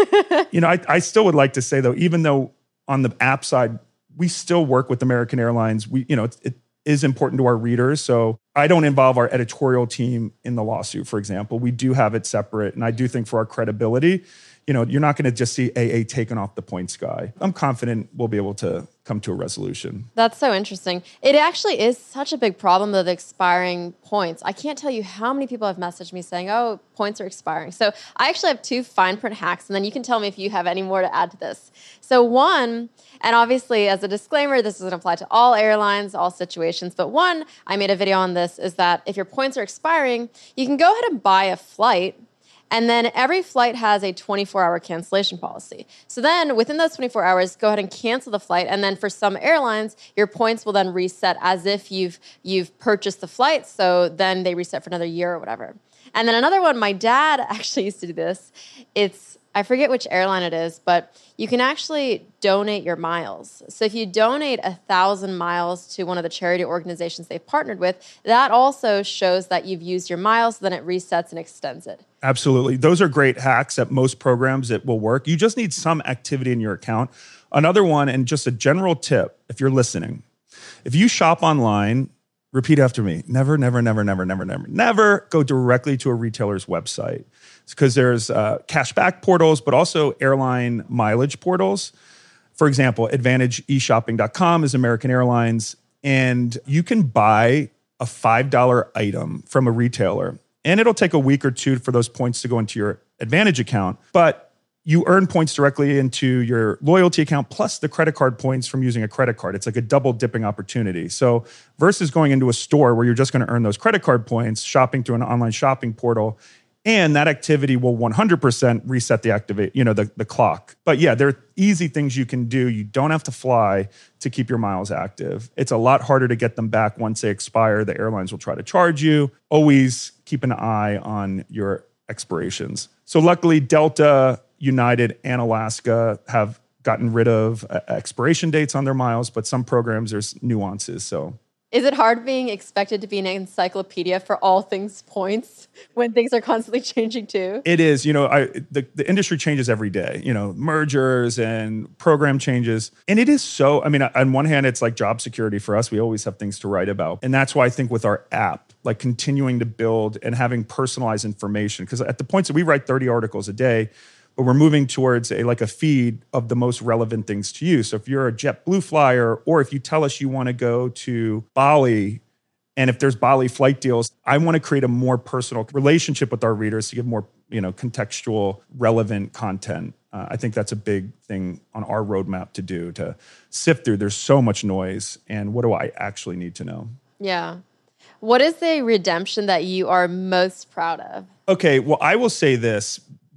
you know, I, I still would like to say, though, even though on the app side, we still work with American Airlines, we, you know, it, it is important to our readers. So I don't involve our editorial team in the lawsuit, for example. We do have it separate. And I do think for our credibility, you know, you're not going to just see A A taken off the points guy. I'm confident we'll be able to come to a resolution. That's so interesting. It actually is such a big problem, though, the expiring points. I can't tell you how many people have messaged me saying, oh, points are expiring. So I actually have two fine print hacks, and then you can tell me if you have any more to add to this. So one, and obviously as a disclaimer, this doesn't apply to all airlines, all situations, but one, I made a video on this, is that if your points are expiring, you can go ahead and buy a flight. And then every flight has a twenty-four hour cancellation policy. So then within those twenty-four hours, go ahead and cancel the flight. And then for some airlines, your points will then reset as if you've you've purchased the flight. So then they reset for another year or whatever. And then another one, my dad actually used to do this. It's, I forget which airline it is, but you can actually donate your miles. So if you donate a thousand miles to one of the charity organizations they've partnered with, that also shows that you've used your miles, then it resets and extends it. Absolutely. Those are great hacks at most programs. It will work. You just need some activity in your account. Another one, and just a general tip, if you're listening, if you shop online, repeat after me, never, never, never, never, never, never, never go directly to a retailer's website. It's because there's uh, cashback portals, but also airline mileage portals. For example, advantage e shopping dot com is American Airlines, and you can buy a five dollar item from a retailer, and it'll take a week or two for those points to go into your Advantage account, but you earn points directly into your loyalty account plus the credit card points from using a credit card. It's like a double dipping opportunity. So versus going into a store where you're just going to earn those credit card points, shopping through an online shopping portal, and that activity will one hundred percent reset the activate, you know, the, the clock. But yeah, there are easy things you can do. You don't have to fly to keep your miles active. It's a lot harder to get them back once they expire. The airlines will try to charge you. Always keep an eye on your expirations. So luckily, Delta, United, and Alaska have gotten rid of uh, expiration dates on their miles, but some programs, there's nuances. So, is it hard being expected to be an encyclopedia for all things points when things are constantly changing too? It is. You know, I, the, the industry changes every day, you know, mergers and program changes. And it is so, I mean, on one hand, it's like job security for us. We always have things to write about. And that's why I think with our app, like continuing to build and having personalized information, because at the points that we write thirty articles a day, but we're moving towards a like a feed of the most relevant things to you. So if you're a JetBlue flyer, or if you tell us you want to go to Bali, and if there's Bali flight deals, I want to create a more personal relationship with our readers to give more, you know, contextual, relevant content. Uh, I think that's a big thing on our roadmap to do, to sift through. There's so much noise, and what do I actually need to know? Yeah. What is the redemption that you are most proud of? Okay, well, I will say this.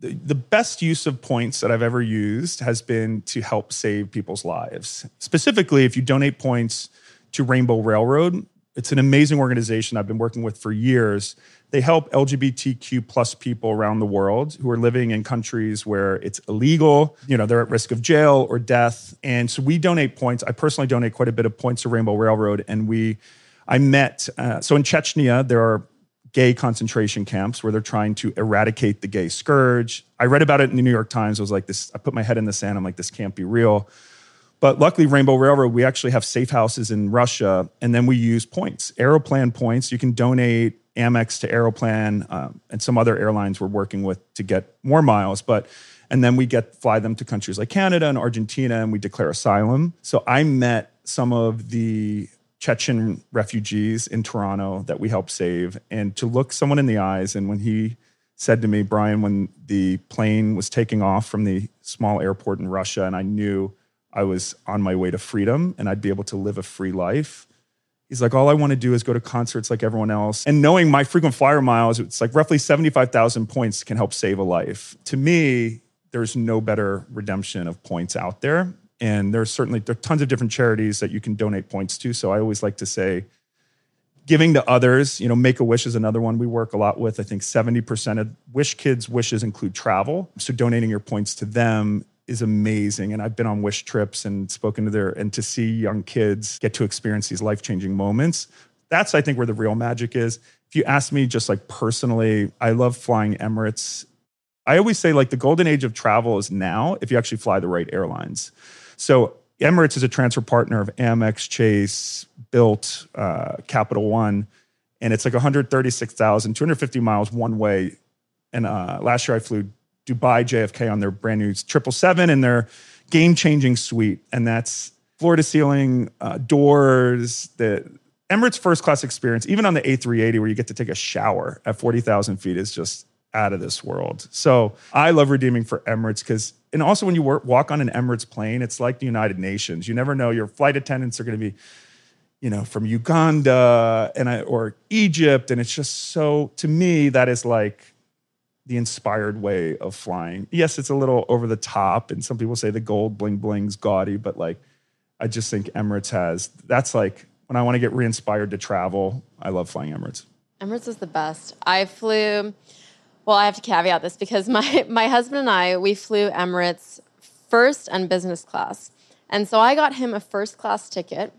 the, the best use of points that I've ever used has been to help save people's lives. Specifically, if you donate points to Rainbow Railroad, it's an amazing organization I've been working with for years. They help L G B T Q plus people around the world who are living in countries where it's illegal. You know, they're at risk of jail or death. And so we donate points. I personally donate quite a bit of points to Rainbow Railroad. And we, I met, uh, so in Chechnya, there are gay concentration camps where they're trying to eradicate the gay scourge. I read about it in the New York Times. I was like, this, I put my head in the sand. I'm like, this can't be real. But luckily, Rainbow Railroad, we actually have safe houses in Russia, and then we use points, Aeroplan points. You can donate Amex to Aeroplan, um, and some other airlines we're working with to get more miles. But and then we get fly them to countries like Canada and Argentina, and we declare asylum. So I met some of the Chechen refugees in Toronto that we helped save, and to look someone in the eyes, and when he said to me, Brian, when the plane was taking off from the small airport in Russia, and I knew I was on my way to freedom and I'd be able to live a free life. He's like, all I want to do is go to concerts like everyone else. And knowing my frequent flyer miles, it's like roughly seventy-five thousand points can help save a life. To me, there's no better redemption of points out there. And there's certainly, there are tons of different charities that you can donate points to. So I always like to say, giving to others, you know, Make-A-Wish is another one we work a lot with. I think seventy percent of Wish Kids' wishes include travel. So donating your points to them is amazing. And I've been on Wish trips and spoken to their, and to see young kids get to experience these life-changing moments. That's, I think, where the real magic is. If you ask me just like personally, I love flying Emirates. I always say like the golden age of travel is now if you actually fly the right airlines. So Emirates is a transfer partner of Amex, Chase, Bilt, uh, Capital One. And it's like one hundred thirty-six thousand, two hundred fifty miles one way. And uh, last year I flew Dubai J F K on their brand new triple seven and their game-changing suite. And that's floor-to-ceiling uh, doors. The Emirates first-class experience, even on the A three eighty where you get to take a shower at forty thousand feet, is just out of this world. So I love redeeming for Emirates because, and also when you work, walk on an Emirates plane, it's like the United Nations. You never know, your flight attendants are going to be, you know, from Uganda and I, or Egypt. And it's just so, to me, that is like the inspired way of flying. Yes, it's a little over the top, and some people say the gold bling bling's gaudy, but like, I just think Emirates has, that's like, when I want to get re-inspired to travel, I love flying Emirates. Emirates is the best. I flew, well, I have to caveat this because my, my husband and I, we flew Emirates first and business class. And so I got him a first class ticket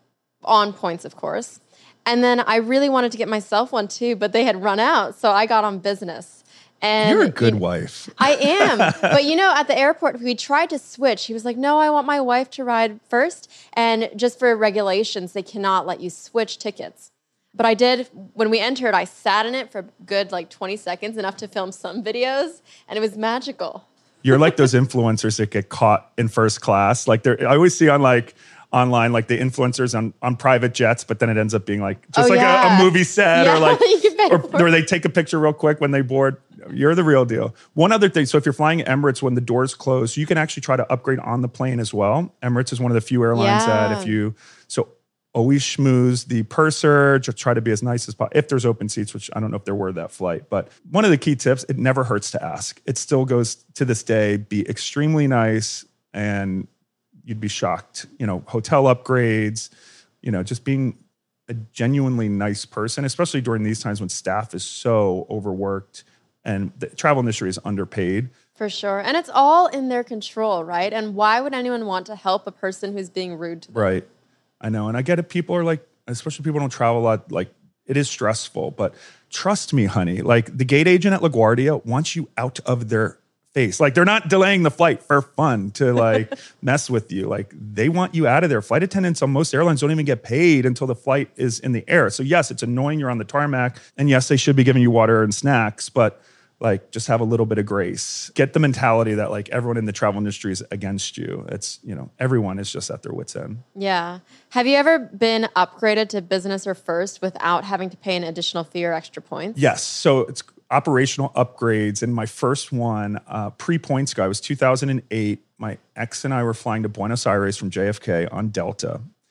on points, of course. And then I really wanted to get myself one too, but they had run out. So I got on business. And you're a good you, wife. I am. But you know, at the airport, we tried to switch. He was like, no, I want my wife to ride first. And just for regulations, they cannot let you switch tickets. But I did, when we entered, I sat in it for a good like twenty seconds, enough to film some videos. And it was magical. You're like those influencers that get caught in first class. Like I always see on like, online, like the influencers on, on private jets, but then it ends up being like, just oh, like yeah. a, a movie set yeah, or like, or, or or they take a picture real quick when they board. You're the real deal. One other thing. So if you're flying Emirates, when the doors close, you can actually try to upgrade on the plane as well. Emirates is one of the few airlines yeah. that if you, so always schmooze the purser, just try to be as nice as possible. If there's open seats, which I don't know if there were that flight, but one of the key tips, it never hurts to ask. It still goes to this day, be extremely nice, and you'd be shocked, you know, hotel upgrades, you know, just being a genuinely nice person, especially during these times when staff is so overworked and the travel industry is underpaid. For sure. And it's all in their control, right? And why would anyone want to help a person who's being rude to them? Right. I know. And I get it. People are like, especially people who don't travel a lot, like it is stressful, but trust me, honey, like the gate agent at LaGuardia wants you out of their face. Like they're not delaying the flight for fun to like mess with you. Like they want you out of there. Flight attendants on most airlines don't even get paid until the flight is in the air. So yes, it's annoying you're on the tarmac, and yes, they should be giving you water and snacks, but like just have a little bit of grace. Get the mentality that like everyone in the travel industry is against you. It's, you know, everyone is just at their wits' end. Yeah. Have you ever been upgraded to business or first without having to pay an additional fee or extra points? Yes. So it's operational upgrades. And my first one, uh, pre-points guy, was two thousand eight. My ex and I were flying to Buenos Aires from J F K on Delta.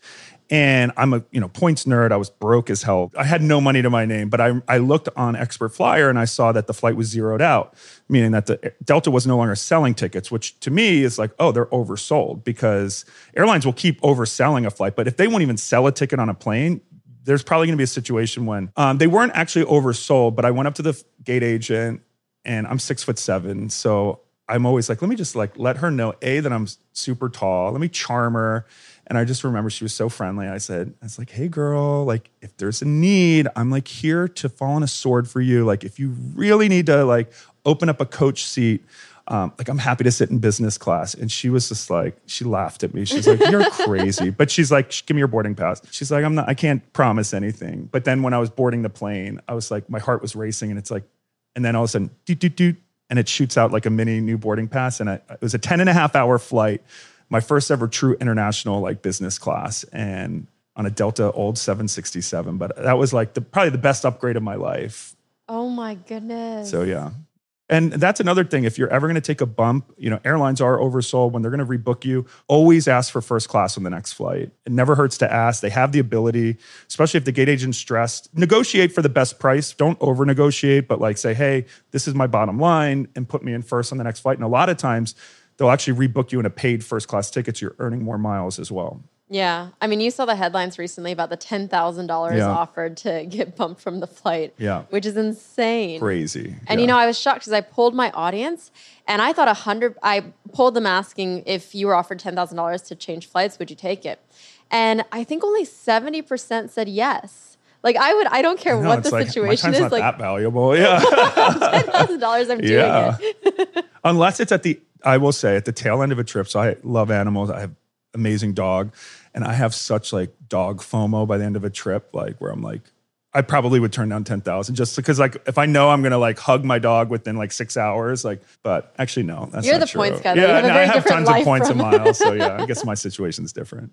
And I'm a, you know, points nerd. I was broke as hell. I had no money to my name, but I, I looked on Expert Flyer and I saw that the flight was zeroed out, meaning that the Delta was no longer selling tickets, which to me is like, oh, they're oversold, because airlines will keep overselling a flight. But if they won't even sell a ticket on a plane, there's probably going to be a situation when um, they weren't actually oversold. But I went up to the gate agent, and I'm six foot seven. So I'm always like, let me just like let her know, A, that I'm super tall. Let me charm her. And I just remember she was so friendly. I said, I was like, hey girl, like if there's a need, I'm like here to fall on a sword for you. Like if you really need to like open up a coach seat, um, like I'm happy to sit in business class. And she was just like, she laughed at me. She's like, you're crazy. But she's like, give me your boarding pass. She's like, I'm not, I can't promise anything. But then when I was boarding the plane, I was like, my heart was racing, and it's like, and then all of a sudden, doot, doot, doot, and it shoots out like a mini new boarding pass. And I, it was a ten and a half hour flight. My first ever true international like business class, and on a Delta old seven sixty-seven. But that was like the probably the best upgrade of my life. Oh my goodness. So yeah. And that's another thing. If you're ever going to take a bump, you know, airlines are oversold. When they're going to rebook you, always ask for first class on the next flight. It never hurts to ask. They have the ability, especially if the gate agent's stressed. Negotiate for the best price. Don't over negotiate, but like say, hey, this is my bottom line, and put me in first on the next flight. And a lot of times, they'll actually rebook you in a paid first class ticket, so you're earning more miles as well. Yeah. I mean, you saw the headlines recently about the ten thousand dollars Yeah. offered to get bumped from the flight, Yeah. which is insane. Crazy. And, yeah. you know, I was shocked because I polled my audience, and I thought one hundred, I polled them asking, if you were offered ten thousand dollars to change flights, would you take it? And I think only seventy percent said yes. Like I would, I don't care No, what it's the like, situation my time's is. not Like that valuable. Yeah. ten thousand dollars, I'm doing Yeah. it. Unless it's at the, I will say, at the tail end of a trip. So I love animals. I have amazing dog. And I have such like dog FOMO by the end of a trip, like where I'm like, I probably would turn down ten thousand just because like, if I know I'm going to like hug my dog within like six hours, like, but actually no, that's You're not the true. points guy, though. Yeah, You have a no, very I have different tons of life points from- a mile. So yeah, I guess my situation's different.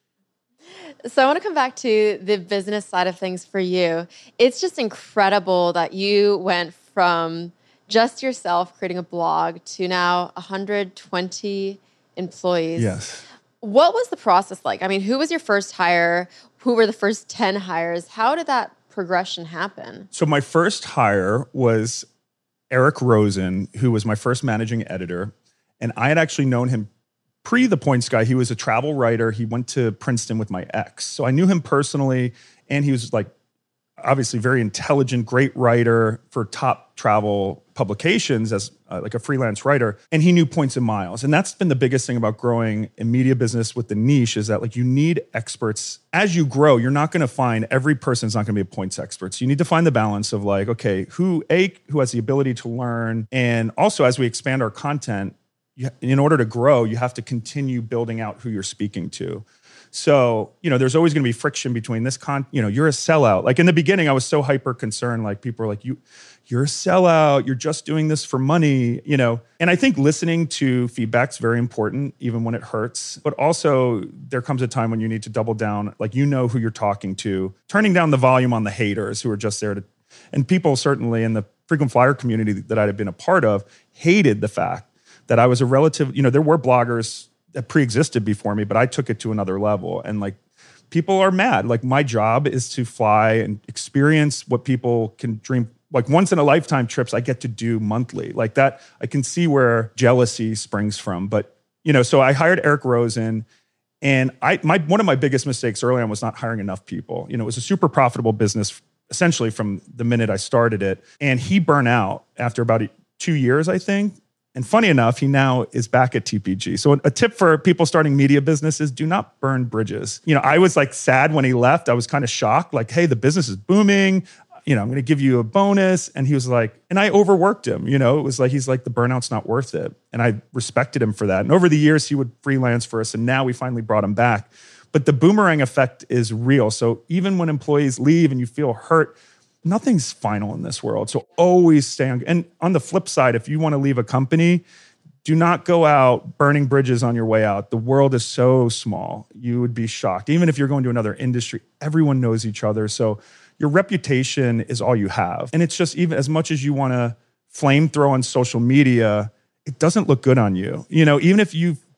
So I want to come back to the business side of things for you. It's just incredible that you went from just yourself creating a blog to now one hundred twenty employees. Yes. What was the process like? I mean, who was your first hire? Who were the first ten hires? How did that progression happen? So my first hire was Eric Rosen, who was my first managing editor. And I had actually known him pre The Points Guy. He was a travel writer. He went to Princeton with my ex. So I knew him personally, and he was like, obviously very intelligent, great writer for top travel publications as uh, like a freelance writer. And he knew points and miles. And that's been the biggest thing about growing a media business with the niche, is that like you need experts. As you grow, you're not going to find every person's not going to be a points expert. So you need to find the balance of like, okay, who, A, who has the ability to learn. And also as we expand our content, you, in order to grow, you have to continue building out who you're speaking to. So, you know, there's always going to be friction between this con, you know, you're a sellout. Like in the beginning, I was so hyper concerned. Like people are like, you, you're a sellout. You're just doing this for money, you know? And I think listening to feedback's very important, even when it hurts. But also there comes a time when you need to double down. Like, you know who you're talking to, turning down the volume on the haters who are just there to, and people certainly in the frequent flyer community that I'd been a part of hated the fact that I was a relative, you know, there were bloggers that pre-existed before me, but I took it to another level. And like, people are mad. Like, my job is to fly and experience what people can dream, like once in a lifetime trips I get to do monthly. Like that, I can see where jealousy springs from. But, you know, so I hired Eric Rosen, and I, my, one of my biggest mistakes early on was not hiring enough people. You know, it was a super profitable business, essentially from the minute I started it. And he burned out after about two years, I think. And funny enough, he now is back at T P G. So a tip for people starting media businesses, do not burn bridges. You know, I was like sad when he left. I was kind of shocked, like, hey, the business is booming. You know, I'm going to give you a bonus. And he was like, and I overworked him. You know, it was like, he's like, the burnout's not worth it. And I respected him for that. And over the years, he would freelance for us. And now we finally brought him back. But the boomerang effect is real. So even when employees leave and you feel hurt, nothing's final in this world. So always stay on. And on the flip side, if you want to leave a company, do not go out burning bridges on your way out. The world is so small. You would be shocked. Even if you're going to another industry, everyone knows each other. So your reputation is all you have. And it's just, even as much as you want to flame throw on social media, it doesn't look good on you. You know, even if you've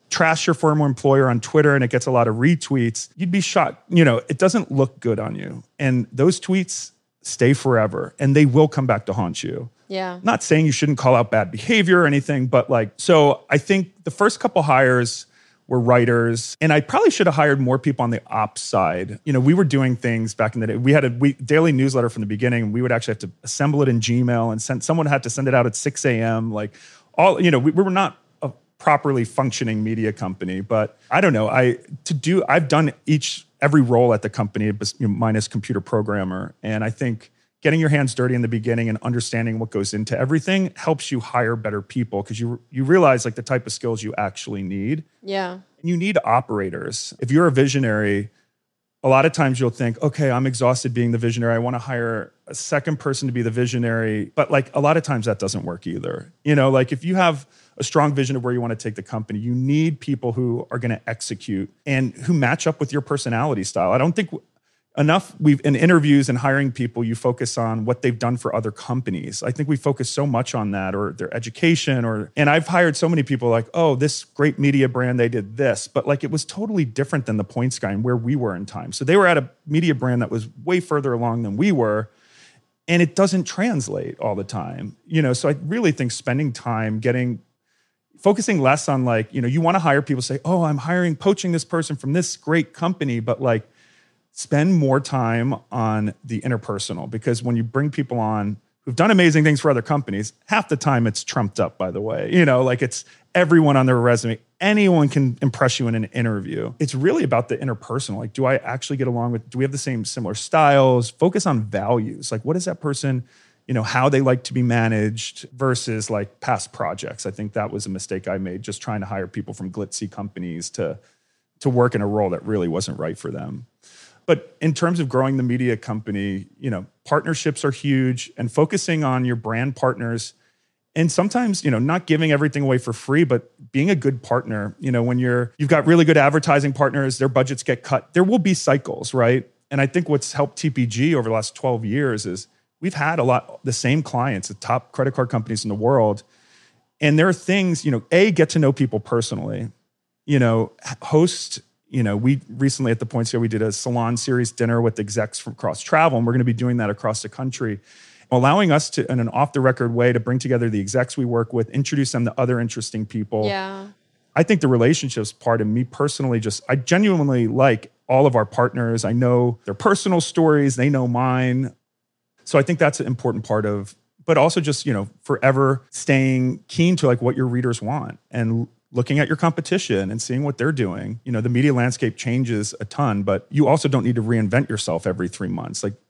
trash your former employer on Twitter and it gets a lot of retweets, you'd be shocked. You know, it doesn't look good on you. And those tweets stay forever and they will come back to haunt you. Yeah. Not saying you shouldn't call out bad behavior or anything, but like, so I think the first couple hires were writers, and I probably should have hired more people on the ops side. You know, we were doing things back in the day. We had a week, daily newsletter from the beginning, and we would actually have to assemble it in Gmail and send, someone had to send it out at six a.m. Like all, you know, we, we were not a properly functioning media company, but I don't know. I, to do, I've done each, every role at the company minus computer programmer. And I think getting your hands dirty in the beginning and understanding what goes into everything helps you hire better people because you you realize like the type of skills you actually need. Yeah. And you need operators. If you're a visionary, a lot of times you'll think, okay, I'm exhausted being the visionary. I want to hire a second person to be the visionary. But like a lot of times that doesn't work either. You know, like if you have a strong vision of where you want to take the company, you need people who are going to execute and who match up with your personality style. I don't think enough we've in interviews and hiring people, you focus on what they've done for other companies. I think we focus so much on that or their education or, and I've hired so many people like, oh, this great media brand, they did this, but like it was totally different than the Points Guy and where we were in time. So they were at a media brand that was way further along than we were. And it doesn't translate all the time, you know? So I really think spending time getting, focusing less on like, you know, you want to hire people say, oh, I'm hiring, poaching this person from this great company, but like, spend more time on the interpersonal because when you bring people on who've done amazing things for other companies, half the time it's trumped up, by the way. You know, like it's everyone on their resume. Anyone can impress you in an interview. It's really about the interpersonal. Like, do I actually get along with, do we have the same similar styles? Focus on values. Like, what is that person, you know, how they like to be managed versus like past projects. I think that was a mistake I made just trying to hire people from glitzy companies to, to work in a role that really wasn't right for them. But in terms of growing the media company, you know, partnerships are huge and focusing on your brand partners and sometimes, you know, not giving everything away for free, but being a good partner. You know, when you're, you've got really good advertising partners, their budgets get cut. There will be cycles, right? And I think what's helped T P G over the last twelve years is we've had a lot, the same clients, the top credit card companies in the world. And there are things, you know, A, get to know people personally, you know, host. You know, we recently at the Points Guy, we did a salon series dinner with execs from across travel, and we're going to be doing that across the country, allowing us to, in an off-the-record way, to bring together the execs we work with, introduce them to other interesting people. Yeah. I think the relationships part of me personally, just, I genuinely like all of our partners. I know their personal stories. They know mine. So I think that's an important part of, but also just, you know, forever staying keen to like what your readers want and looking at your competition and seeing what they're doing. You know, the media landscape changes a ton, but you also don't need to reinvent yourself every three months. Like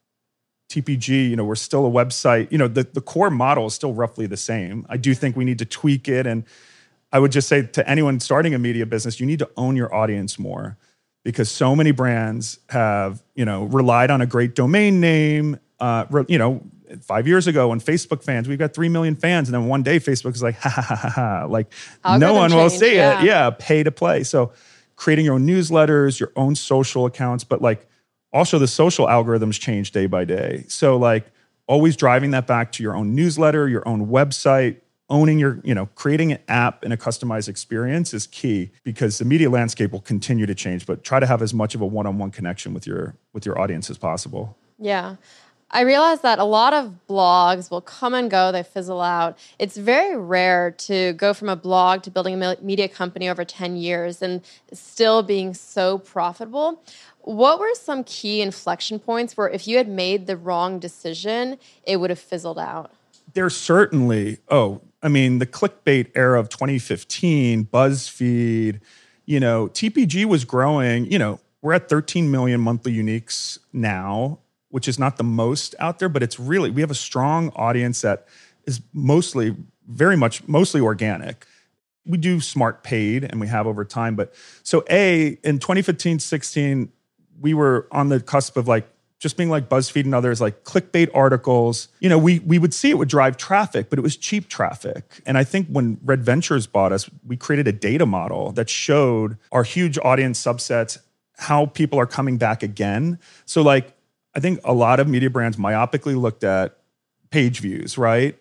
T P G, you know, we're still a website. You know, the, the core model is still roughly the same. I do think we need to tweak it. And I would just say to anyone starting a media business, you need to own your audience more because so many brands have, you know, relied on a great domain name. Uh, you know, five years ago when Facebook fans, we've got three million fans. And then one day Facebook is like, ha, ha, ha, ha, ha. Like Algorithm no one change, will see yeah. it. Yeah, pay to play. So creating your own newsletters, your own social accounts, but like also the social algorithms change day by day. So like always driving that back to your own newsletter, your own website, owning your, you know, creating an app and a customized experience is key because the media landscape will continue to change, but try to have as much of a one-on-one connection with your, with your audience as possible. Yeah. I realize that a lot of blogs will come and go, they fizzle out. It's very rare to go from a blog to building a media company over ten years and still being so profitable. What were some key inflection points where if you had made the wrong decision, it would have fizzled out? There's certainly, oh, I mean, the clickbait era of twenty fifteen, BuzzFeed, you know, T P G was growing, you know, we're at thirteen million monthly uniques now, which is not the most out there, but it's really, we have a strong audience that is mostly, very much, mostly organic. We do smart paid and we have over time. But so A, in twenty fifteen, sixteen, we were on the cusp of like, just being like BuzzFeed and others, like clickbait articles. You know, we we would see it would drive traffic, but it was cheap traffic. And I think when Red Ventures bought us, we created a data model that showed our huge audience subsets, how people are coming back again. So like, I think a lot of media brands myopically looked at page views, right?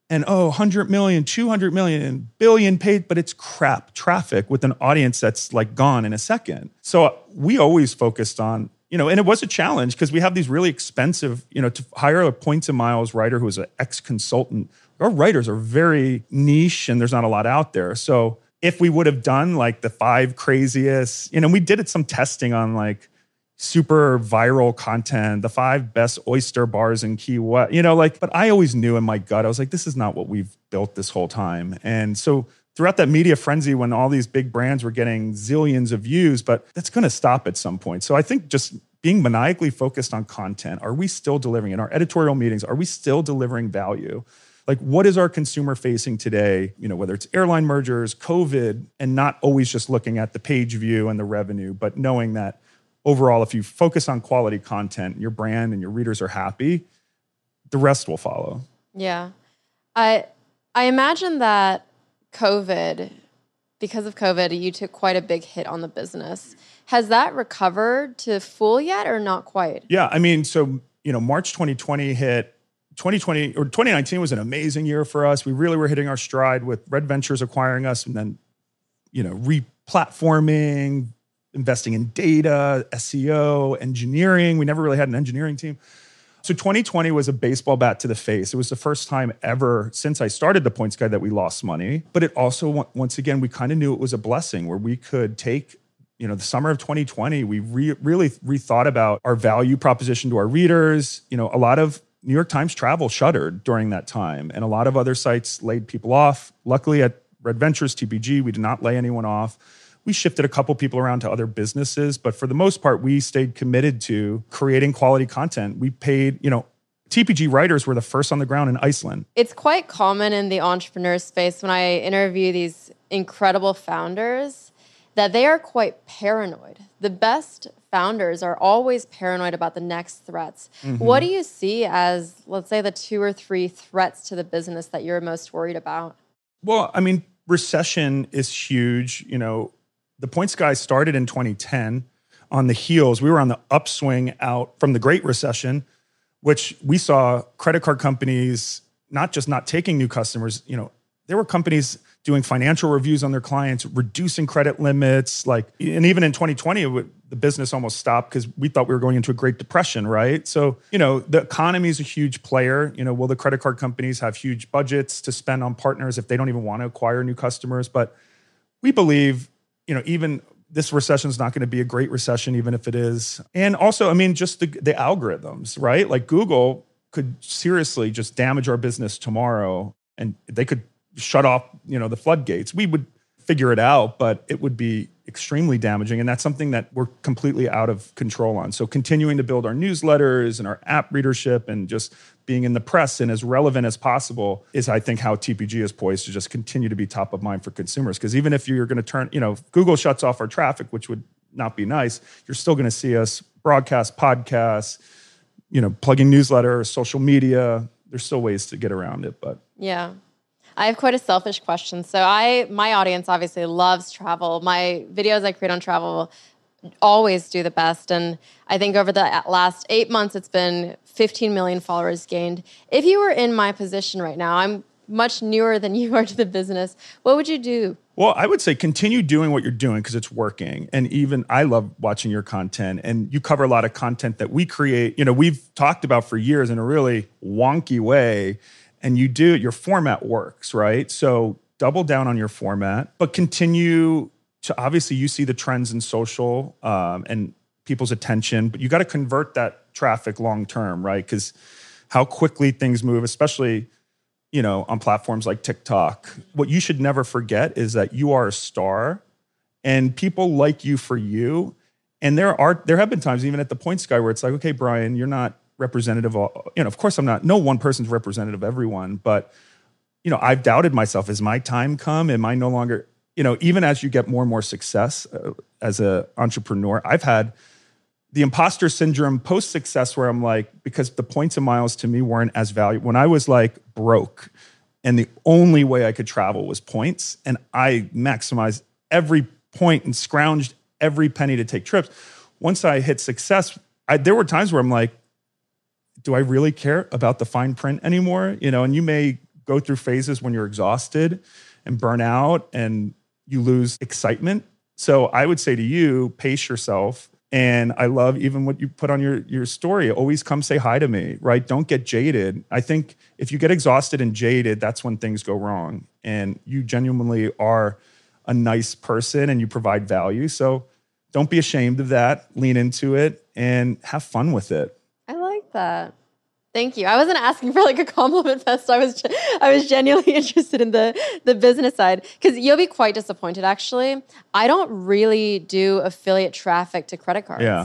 and oh, one hundred million, two hundred million, billion paid, but it's crap traffic with an audience that's like gone in a second. So we always focused on, you know, and it was a challenge because we have these really expensive, you know, to hire a points and miles writer who is an ex-consultant. Our writers are very niche and there's not a lot out there. So if we would have done like the five craziest, you know, we did it some testing on like super viral content, the five best oyster bars in Key West, you know, like, but I always knew in my gut, I was like, this is not what we've built this whole time. And so throughout that media frenzy, when all these big brands were getting zillions of views, but that's going to stop at some point. So I think just being maniacally focused on content, are we still delivering in our editorial meetings? Are we still delivering value? Like, what is our consumer facing today? You know, whether it's airline mergers, COVID, and not always just looking at the page view and the revenue, but knowing that overall, if you focus on quality content, your brand and your readers are happy, the rest will follow. Yeah. I I imagine that COVID, because of COVID, you took quite a big hit on the business. Has that recovered to full yet or not quite? Yeah, I mean, so, you know, March twenty twenty hit. twenty twenty or twenty nineteen was an amazing year for us. We really were hitting our stride with Red Ventures acquiring us and then, you know, re-platforming, investing in data, S E O, engineering. We never really had an engineering team. So twenty twenty was a baseball bat to the face. It was the first time ever since I started The Points Guy that we lost money. But it also, once again, we kind of knew it was a blessing where we could take, you know, the summer of twenty twenty, we re- really rethought about our value proposition to our readers. You know, a lot of New York Times Travel shuttered during that time, and a lot of other sites laid people off. Luckily at Red Ventures, T P G, we did not lay anyone off. We shifted a couple people around to other businesses, but for the most part, we stayed committed to creating quality content. We paid, you know, T P G writers were the first on the ground in Iceland. It's quite common in the entrepreneur space when I interview these incredible founders that they are quite paranoid. The best founders are always paranoid about the next threats. Mm-hmm. What do you see as, let's say, the two or three threats to the business that you're most worried about? Well, I mean, recession is huge. You know, The Points Guy started in twenty ten on the heels. We were on the upswing out from the Great Recession, which we saw credit card companies not just not taking new customers, you know, there were companies doing financial reviews on their clients, reducing credit limits, like, and even in twenty twenty, it would, the business almost stopped because we thought we were going into a Great Depression, right? So, you know, the economy is a huge player. You know, will the credit card companies have huge budgets to spend on partners if they don't even want to acquire new customers? But we believe, you know, even this recession is not going to be a great recession, even if it is. And also, I mean, just the, the algorithms, right? Like Google could seriously just damage our business tomorrow, and they could shut off, you know, the floodgates. We would figure it out, but it would be extremely damaging. And that's something that we're completely out of control on. So continuing to build our newsletters and our app readership and just being in the press and as relevant as possible is, I think, how T P G is poised to just continue to be top of mind for consumers. Because even if you're going to turn, you know, if Google shuts off our traffic, which would not be nice, you're still going to see us broadcast podcasts, you know, plugging newsletters, social media. There's still ways to get around it, but yeah. I have quite a selfish question. So I, my audience obviously loves travel. My videos I create on travel always do the best. And I think over the last eight months, it's been fifteen million followers gained. If you were in my position right now, I'm much newer than you are to the business. What would you do? Well, I would say continue doing what you're doing because it's working. And even I love watching your content, and you cover a lot of content that we create. You know, we've talked about for years in a really wonky way. And you do, your format works, right? So double down on your format, but continue to, obviously you see the trends in social um, and people's attention, but you got to convert that traffic long-term, right? Because how quickly things move, especially, you know, on platforms like TikTok. What you should never forget is that you are a star and people like you for you. And there are, there have been times even at The Points Guy where it's like, okay, Brian, you're not representative of, you know, of course I'm not, no one person's representative of everyone, but, you know, I've doubted myself. Has my time come? Am I no longer, you know, even as you get more and more success uh, as an entrepreneur, I've had the imposter syndrome post-success where I'm like, because the points and miles to me weren't as valuable. When I was like broke and the only way I could travel was points, and I maximized every point and scrounged every penny to take trips. Once I hit success, I, there were times where I'm like, do I really care about the fine print anymore? You know, and you may go through phases when you're exhausted and burn out and you lose excitement. So I would say to you, pace yourself. And I love even what you put on your, your story. Always come say hi to me, right? Don't get jaded. I think if you get exhausted and jaded, that's when things go wrong. And you genuinely are a nice person and you provide value. So don't be ashamed of that. Lean into it and have fun with it. I like that. Thank you. I wasn't asking for like a compliment fest. I was I was genuinely interested in the, the business side because you'll be quite disappointed, actually. I don't really do affiliate traffic to credit cards. Yeah.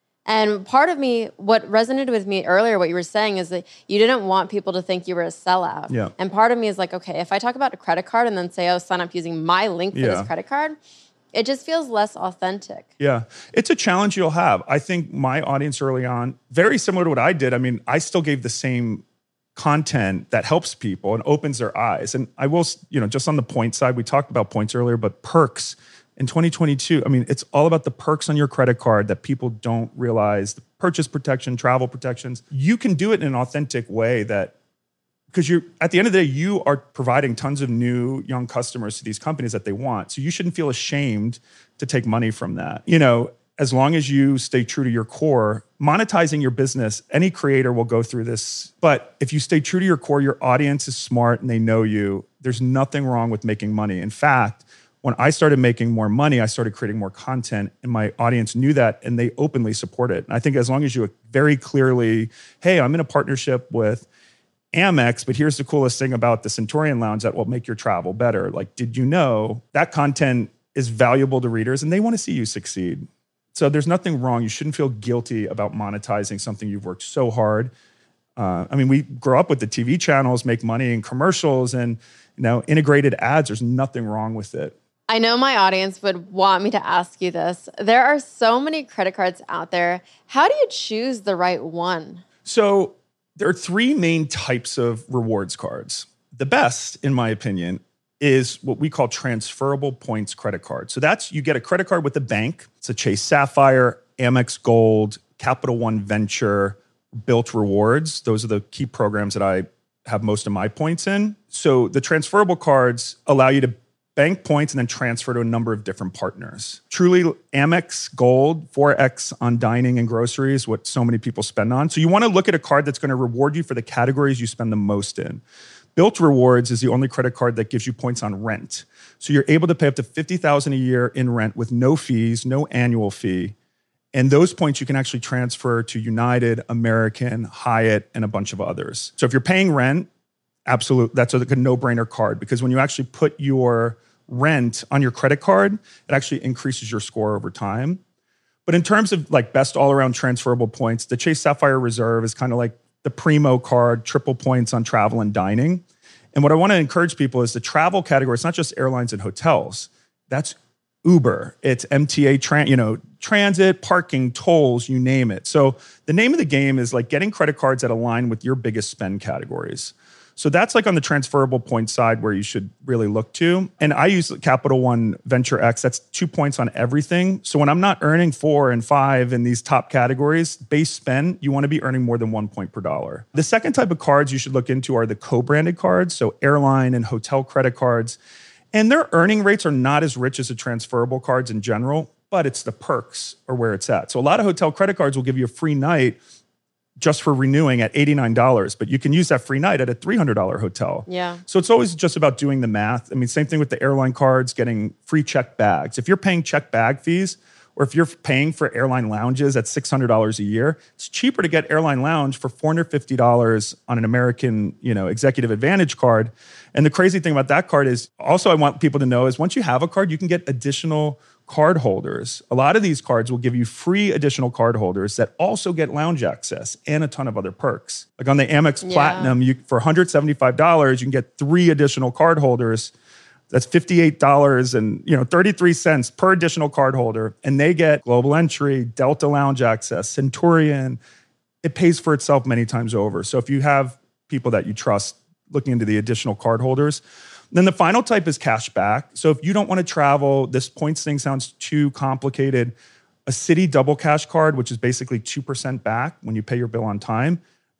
And part of me, what resonated with me earlier, what you were saying is that you didn't want people to think you were a sellout. Yeah. And part of me is like, okay, if I talk about a credit card and then say, oh, sign up using my link for Yeah. this credit card, it just feels less authentic. Yeah. It's a challenge you'll have. I think my audience early on, very similar to what I did. I mean, I still gave the same content that helps people and opens their eyes. And I will, you know, just on the point side, we talked about points earlier, but perks in twenty twenty-two, I mean, it's all about the perks on your credit card that people don't realize, the purchase protection, travel protections. You can do it in an authentic way that because you're at the end of the day, you are providing tons of new young customers to these companies that they want. So you shouldn't feel ashamed to take money from that. You know, as long as you stay true to your core, monetizing your business, any creator will go through this. But if you stay true to your core, your audience is smart and they know you. There's nothing wrong with making money. In fact, when I started making more money, I started creating more content and my audience knew that and they openly support it. And I think as long as you very clearly, hey, I'm in a partnership with Amex, but here's the coolest thing about the Centurion Lounge that will make your travel better. Like, did you know that content is valuable to readers and they want to see you succeed? So there's nothing wrong. You shouldn't feel guilty about monetizing something you've worked so hard. Uh, I mean, we grow up with the T V channels, make money in commercials and, you know, integrated ads. There's nothing wrong with it. I know my audience would want me to ask you this. There are so many credit cards out there. How do you choose the right one? So there are three main types of rewards cards. The best, in my opinion, is what we call transferable points credit card. So that's, you get a credit card with a bank. It's a Chase Sapphire, Amex Gold, Capital One Venture, Bilt Rewards. Those are the key programs that I have most of my points in. So the transferable cards allow you to bank points and then transfer to a number of different partners. Truly, Amex Gold, four X on dining and groceries, what so many people spend on. So you want to look at a card that's going to reward you for the categories you spend the most in. Bilt Rewards is the only credit card that gives you points on rent. So you're able to pay up to fifty thousand dollars a year in rent with no fees, no annual fee. And those points you can actually transfer to United, American, Hyatt, and a bunch of others. So if you're paying rent, absolutely, that's like a no-brainer card because when you actually put your rent on your credit card, it actually increases your score over time. But in terms of like best all-around transferable points, the Chase Sapphire Reserve is kind of like the primo card, triple points on travel and dining. And what I want to encourage people is the travel category. It's not just airlines and hotels. That's Uber. It's M T A, tran- you know, transit, parking, tolls, you name it. So the name of the game is like getting credit cards that align with your biggest spend categories. So that's like on the transferable point side where you should really look to. And I use Capital One Venture X. That's two points on everything. So when I'm not earning four and five in these top categories, base spend, you want to be earning more than one point per dollar. The second type of cards you should look into are the co-branded cards. So airline and hotel credit cards. And their earning rates are not as rich as the transferable cards in general, but it's the perks or where it's at. So a lot of hotel credit cards will give you a free night just for renewing at eighty-nine dollars, but you can use that free night at a three hundred dollars hotel. Yeah. So it's always just about doing the math. I mean, same thing with the airline cards, getting free check bags. If you're paying check bag fees, or if you're paying for airline lounges at six hundred dollars a year, it's cheaper to get airline lounge for four hundred fifty dollars on an American, you know, Executive Advantage card. And the crazy thing about that card is also I want people to know is once you have a card, you can get additional card holders. A lot of these cards will give you free additional card holders that also get lounge access and a ton of other perks. Like on the Amex Yeah. Platinum, you for one hundred seventy-five dollars, you can get three additional card holders. That's fifty-eight dollars and you know thirty-three cents per additional card holder. And they get Global Entry, Delta Lounge Access, Centurion. It pays for itself many times over. So if you have people that you trust looking into the additional card holders. Then the final type is cash back. So if you don't want to travel, this points thing sounds too complicated. A Citi double cash card, which is basically two percent back when you pay your bill on time,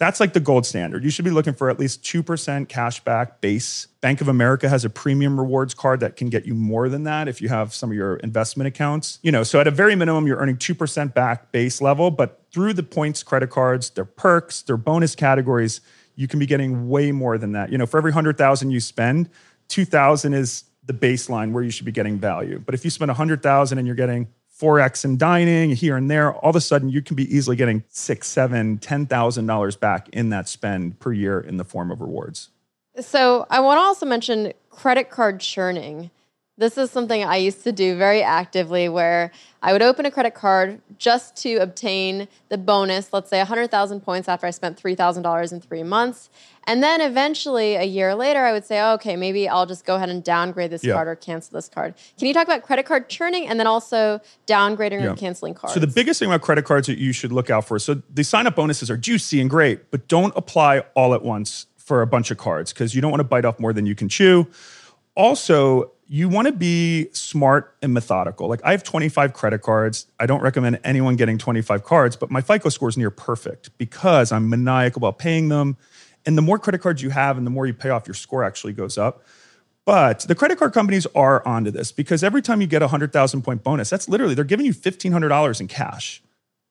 That's like the gold standard. You should be looking for at least two percent cash back base. Bank of America has a premium rewards card that can get you more than that if you have some of your investment accounts. You know, so at a very minimum, you're earning two percent back base level, but through the points credit cards, their perks, their bonus categories, you can be getting way more than that. You know, for every one hundred thousand you spend, two thousand is the baseline where you should be getting value. But if you spend one hundred thousand and you're getting four X in dining here and there, all of a sudden you can be easily getting six, seven, ten thousand dollars back in that spend per year in the form of rewards. So I want to also mention credit card churning. This is something I used to do very actively, where I would open a credit card just to obtain the bonus, let's say one hundred thousand points after I spent three thousand dollars in three months. And then eventually, a year later, I would say, oh, okay, maybe I'll just go ahead and downgrade this yeah. card or cancel this card. Can you talk about credit card churning and then also downgrading yeah. or canceling cards? So the biggest thing about credit cards that you should look out for, so the sign-up bonuses are juicy and great, but don't apply all at once for a bunch of cards because you don't want to bite off more than you can chew. Also, you want to be smart and methodical. Like I have twenty-five credit cards. I don't recommend anyone getting twenty-five cards, but my FICO score is near perfect because I'm maniacal about paying them. And the more credit cards you have and the more you pay off, your score actually goes up. But the credit card companies are onto this because every time you get a one hundred thousand point bonus, that's literally, they're giving you fifteen hundred dollars in cash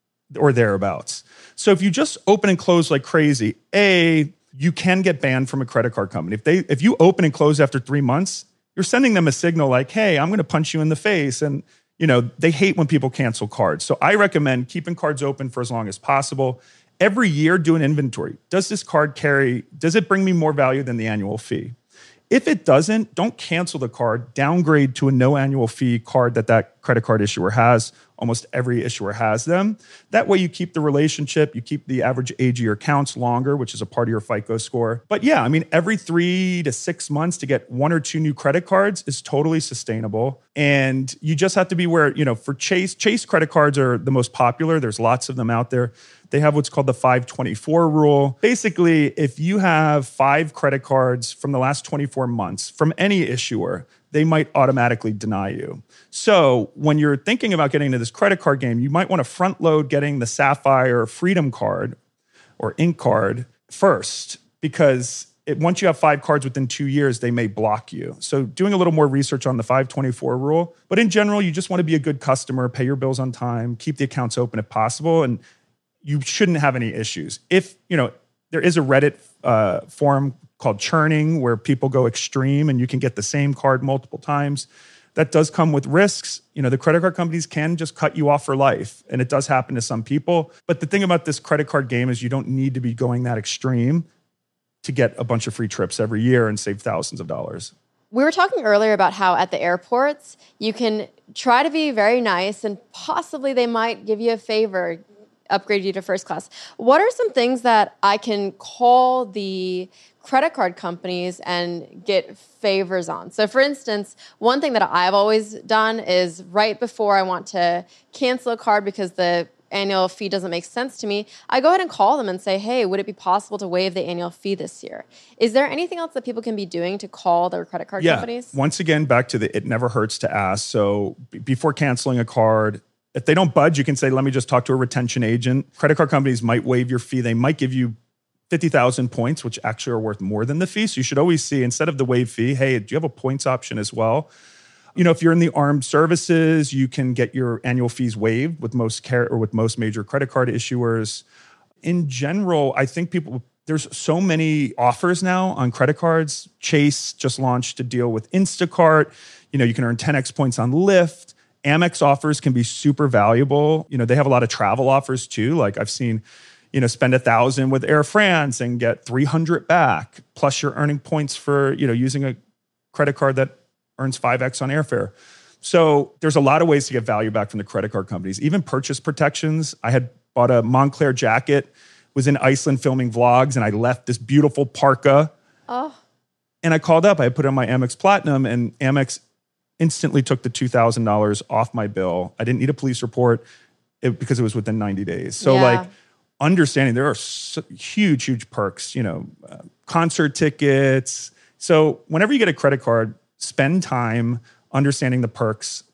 or thereabouts. So if you just open and close like crazy, A, you can get banned from a credit card company. If they, if you open and close after three months, you're sending them a signal like, hey, I'm going to punch you in the face. And, you know, they hate when people cancel cards. So I recommend keeping cards open for as long as possible. Every year, do an inventory. Does this card carry, does it bring me more value than the annual fee? If it doesn't, don't cancel the card. Downgrade to a no annual fee card that that credit card issuer has. Almost every issuer has them. That way you keep the relationship, you keep the average age of your accounts longer, which is a part of your FICO score. But yeah, I mean, every three to six months to get one or two new credit cards is totally sustainable. And you just have to be aware, you know, for Chase, Chase credit cards are the most popular. There's lots of them out there. They have what's called the five twenty-four rule. Basically, if you have five credit cards from the last twenty-four months from any issuer, they might automatically deny you. So when you're thinking about getting into this credit card game, you might want to front load getting the Sapphire Freedom card or Ink card first, because it, once you have five cards within two years, they may block you. So doing a little more research on the five twenty-four rule. But in general, you just want to be a good customer, pay your bills on time, keep the accounts open if possible, and you shouldn't have any issues. If, you know, there is a Reddit uh, forum called Churning where people go extreme and you can get the same card multiple times. That does come with risks. You know, the credit card companies can just cut you off for life, and it does happen to some people. But the thing about this credit card game is you don't need to be going that extreme to get a bunch of free trips every year and save thousands of dollars. We were talking earlier about how at the airports, you can try to be very nice and possibly they might give you a favor, upgrade you to first class. What are some things that I can call the credit card companies and get favors on? So for instance, one thing that I've always done is right before I want to cancel a card because the annual fee doesn't make sense to me, I go ahead and call them and say, hey, would it be possible to waive the annual fee this year? Is there anything else that people can be doing to call their credit card yeah. companies? Once again, back to the it never hurts to ask. So b- before canceling a card, if they don't budge, you can say, let me just talk to a retention agent. Credit card companies might waive your fee. They might give you fifty thousand points, which actually are worth more than the fee. So you should always see, instead of the waive fee, hey, do you have a points option as well? You know, if you're in the armed services, you can get your annual fees waived with most care or with most major credit card issuers. In general, I think people, there's so many offers now on credit cards. Chase just launched a deal with Instacart. You know, you can earn ten X points on Lyft. Amex offers can be super valuable. You know, they have a lot of travel offers too. Like I've seen, you know, spend a thousand with Air France and get three hundred back. Plus you're earning points for, you know, using a credit card that earns five X on airfare. So there's a lot of ways to get value back from the credit card companies. Even purchase protections. I had bought a Moncler jacket, was in Iceland filming vlogs, and I left this beautiful parka. Oh. And I called up, I put it on my Amex Platinum, and Amex instantly took the two thousand dollars off my bill. I didn't need a police report it, because it was within ninety days. So yeah. like understanding there are so huge, huge perks, you know, uh, concert tickets. So whenever you get a credit card, spend time understanding the perks,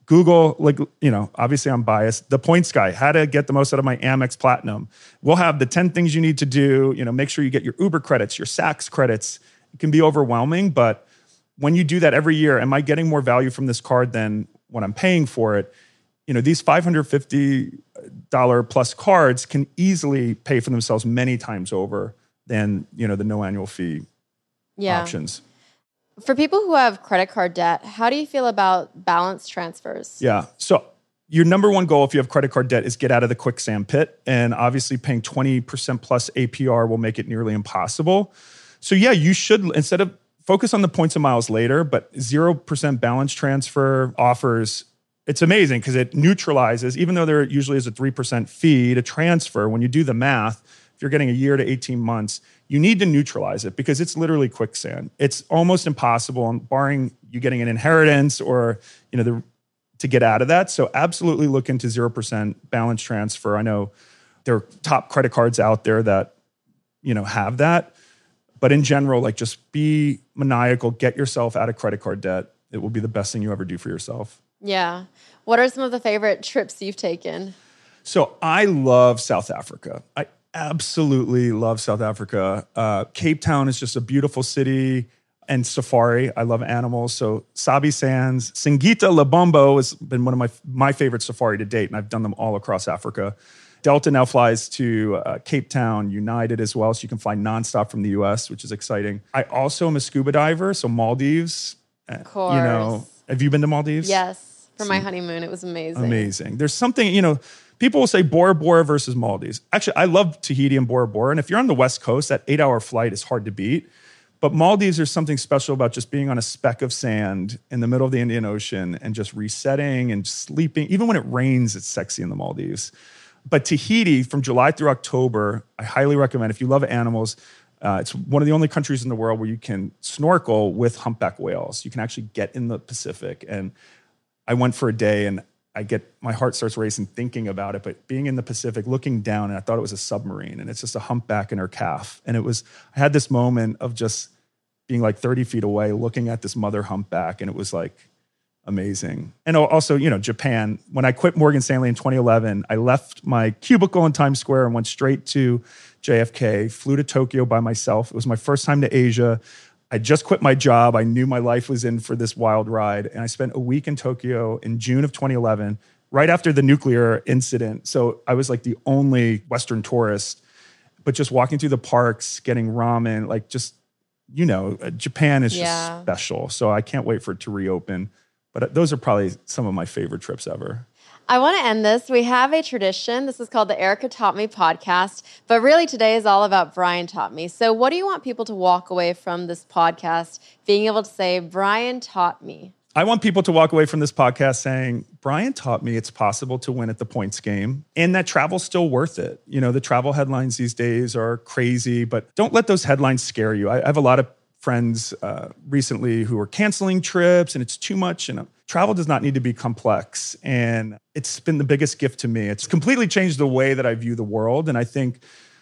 Google, like, you know, obviously I'm biased. The Points Guy, how to get the most out of my Amex Platinum. We'll have the ten things you need to do. You know, make sure you get your Uber credits, your Saks credits. It can be overwhelming, but when you do that every year, am I getting more value from this card than what I'm paying for it? You know, these five hundred fifty dollars plus cards can easily pay for themselves many times over than, you know, the no annual fee yeah. options. For people who have credit card debt, how do you feel about balance transfers? Yeah. So your number one goal if you have credit card debt is get out of the quicksand pit. And obviously paying twenty percent plus A P R will make it nearly impossible. So yeah, you should, instead of focus on the points and miles later, but zero percent balance transfer offers, it's amazing because it neutralizes, even though there usually is a three percent fee to transfer, when you do the math, if you're getting a year to eighteen months, you need to neutralize it because it's literally quicksand. It's almost impossible, barring you getting an inheritance or, you know, the, to get out of that. So absolutely look into zero percent balance transfer. I know there are top credit cards out there that, you know, have that. But in general, like just be maniacal, get yourself out of credit card debt. It will be the best thing you ever do for yourself. Yeah. What are some of the favorite trips you've taken? So I love South Africa. I absolutely love South Africa. Uh, Cape Town is just a beautiful city, and safari. I love animals. So Sabi Sands, Singita Lebombo has been one of my, my favorite safari to date, and I've done them all across Africa. Delta now flies to uh, Cape Town, United as well, so you can fly nonstop from the U S, which is exciting. I also am a scuba diver, so Maldives. Of course. You know, have you been to Maldives? Yes, for my honeymoon. It was amazing. Amazing. There's something, you know, people will say Bora Bora versus Maldives. Actually, I love Tahiti and Bora Bora, and if you're on the West Coast, that eight-hour flight is hard to beat. But Maldives, there's something special about just being on a speck of sand in the middle of the Indian Ocean and just resetting and sleeping. Even when it rains, it's sexy in the Maldives. But Tahiti, from July through October, I highly recommend. If you love animals, uh, it's one of the only countries in the world where you can snorkel with humpback whales. You can actually get in the Pacific. And I went for a day, and I get my heart starts racing thinking about it. But being in the Pacific, looking down, and I thought it was a submarine, and it's just a humpback and her calf. And it was, I had this moment of just being like thirty feet away, looking at this mother humpback, and it was like amazing. And also, you know, Japan. When I quit Morgan Stanley in twenty eleven, I left my cubicle in Times Square and went straight to J F K, flew to Tokyo by myself. It was my first time to Asia. I just quit my job. I knew my life was in for this wild ride. And I spent a week in Tokyo in June of twenty eleven, right after the nuclear incident. So I was like the only Western tourist, but just walking through the parks, getting ramen, like just, you know, Japan is yeah. just special. So I can't wait for it to reopen. But those are probably some of my favorite trips ever. I want to end this. We have a tradition. This is called the Erica Taught Me podcast. But really today is all about Brian Taught Me. So what do you want people to walk away from this podcast being able to say, Brian taught me? I want people to walk away from this podcast saying, Brian taught me it's possible to win at the points game and that travel's still worth it. You know, the travel headlines these days are crazy, but don't let those headlines scare you. I, I have a lot of friends uh, recently who are canceling trips and it's too much. And travel does not need to be complex. And it's been the biggest gift to me. It's completely changed the way that I view the world. And I think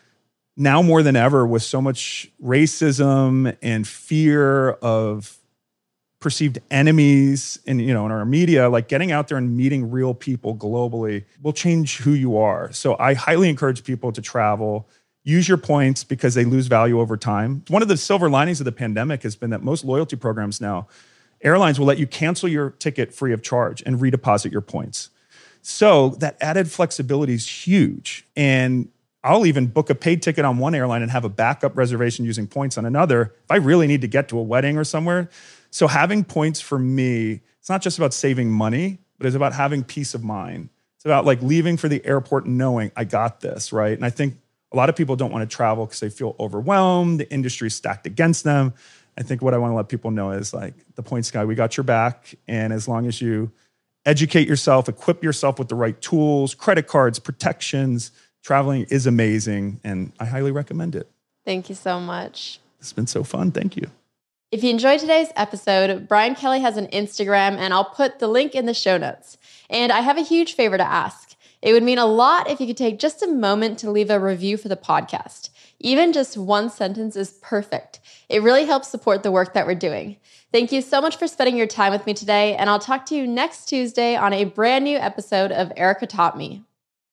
now more than ever, with so much racism and fear of perceived enemies in, you know, in our media, like getting out there and meeting real people globally will change who you are. So I highly encourage people to travel. Use your points because they lose value over time. One of the silver linings of the pandemic has been that most loyalty programs now, airlines will let you cancel your ticket free of charge and redeposit your points. So that added flexibility is huge. And I'll even book a paid ticket on one airline and have a backup reservation using points on another if I really need to get to a wedding or somewhere. So having points for me, it's not just about saving money, but it's about having peace of mind. It's about like leaving for the airport and knowing I got this, right? And I think a lot of people don't want to travel because they feel overwhelmed. The industry's stacked against them. I think what I want to let people know is like the Points Guy, we got your back. And as long as you educate yourself, equip yourself with the right tools, credit cards, protections, traveling is amazing. And I highly recommend it. Thank you so much. It's been so fun. Thank you. If you enjoyed today's episode, Brian Kelly has an Instagram and I'll put the link in the show notes. And I have a huge favor to ask. It would mean a lot if you could take just a moment to leave a review for the podcast. Even just one sentence is perfect. It really helps support the work that we're doing. Thank you so much for spending your time with me today, and I'll talk to you next Tuesday on a brand new episode of Erica Taught Me.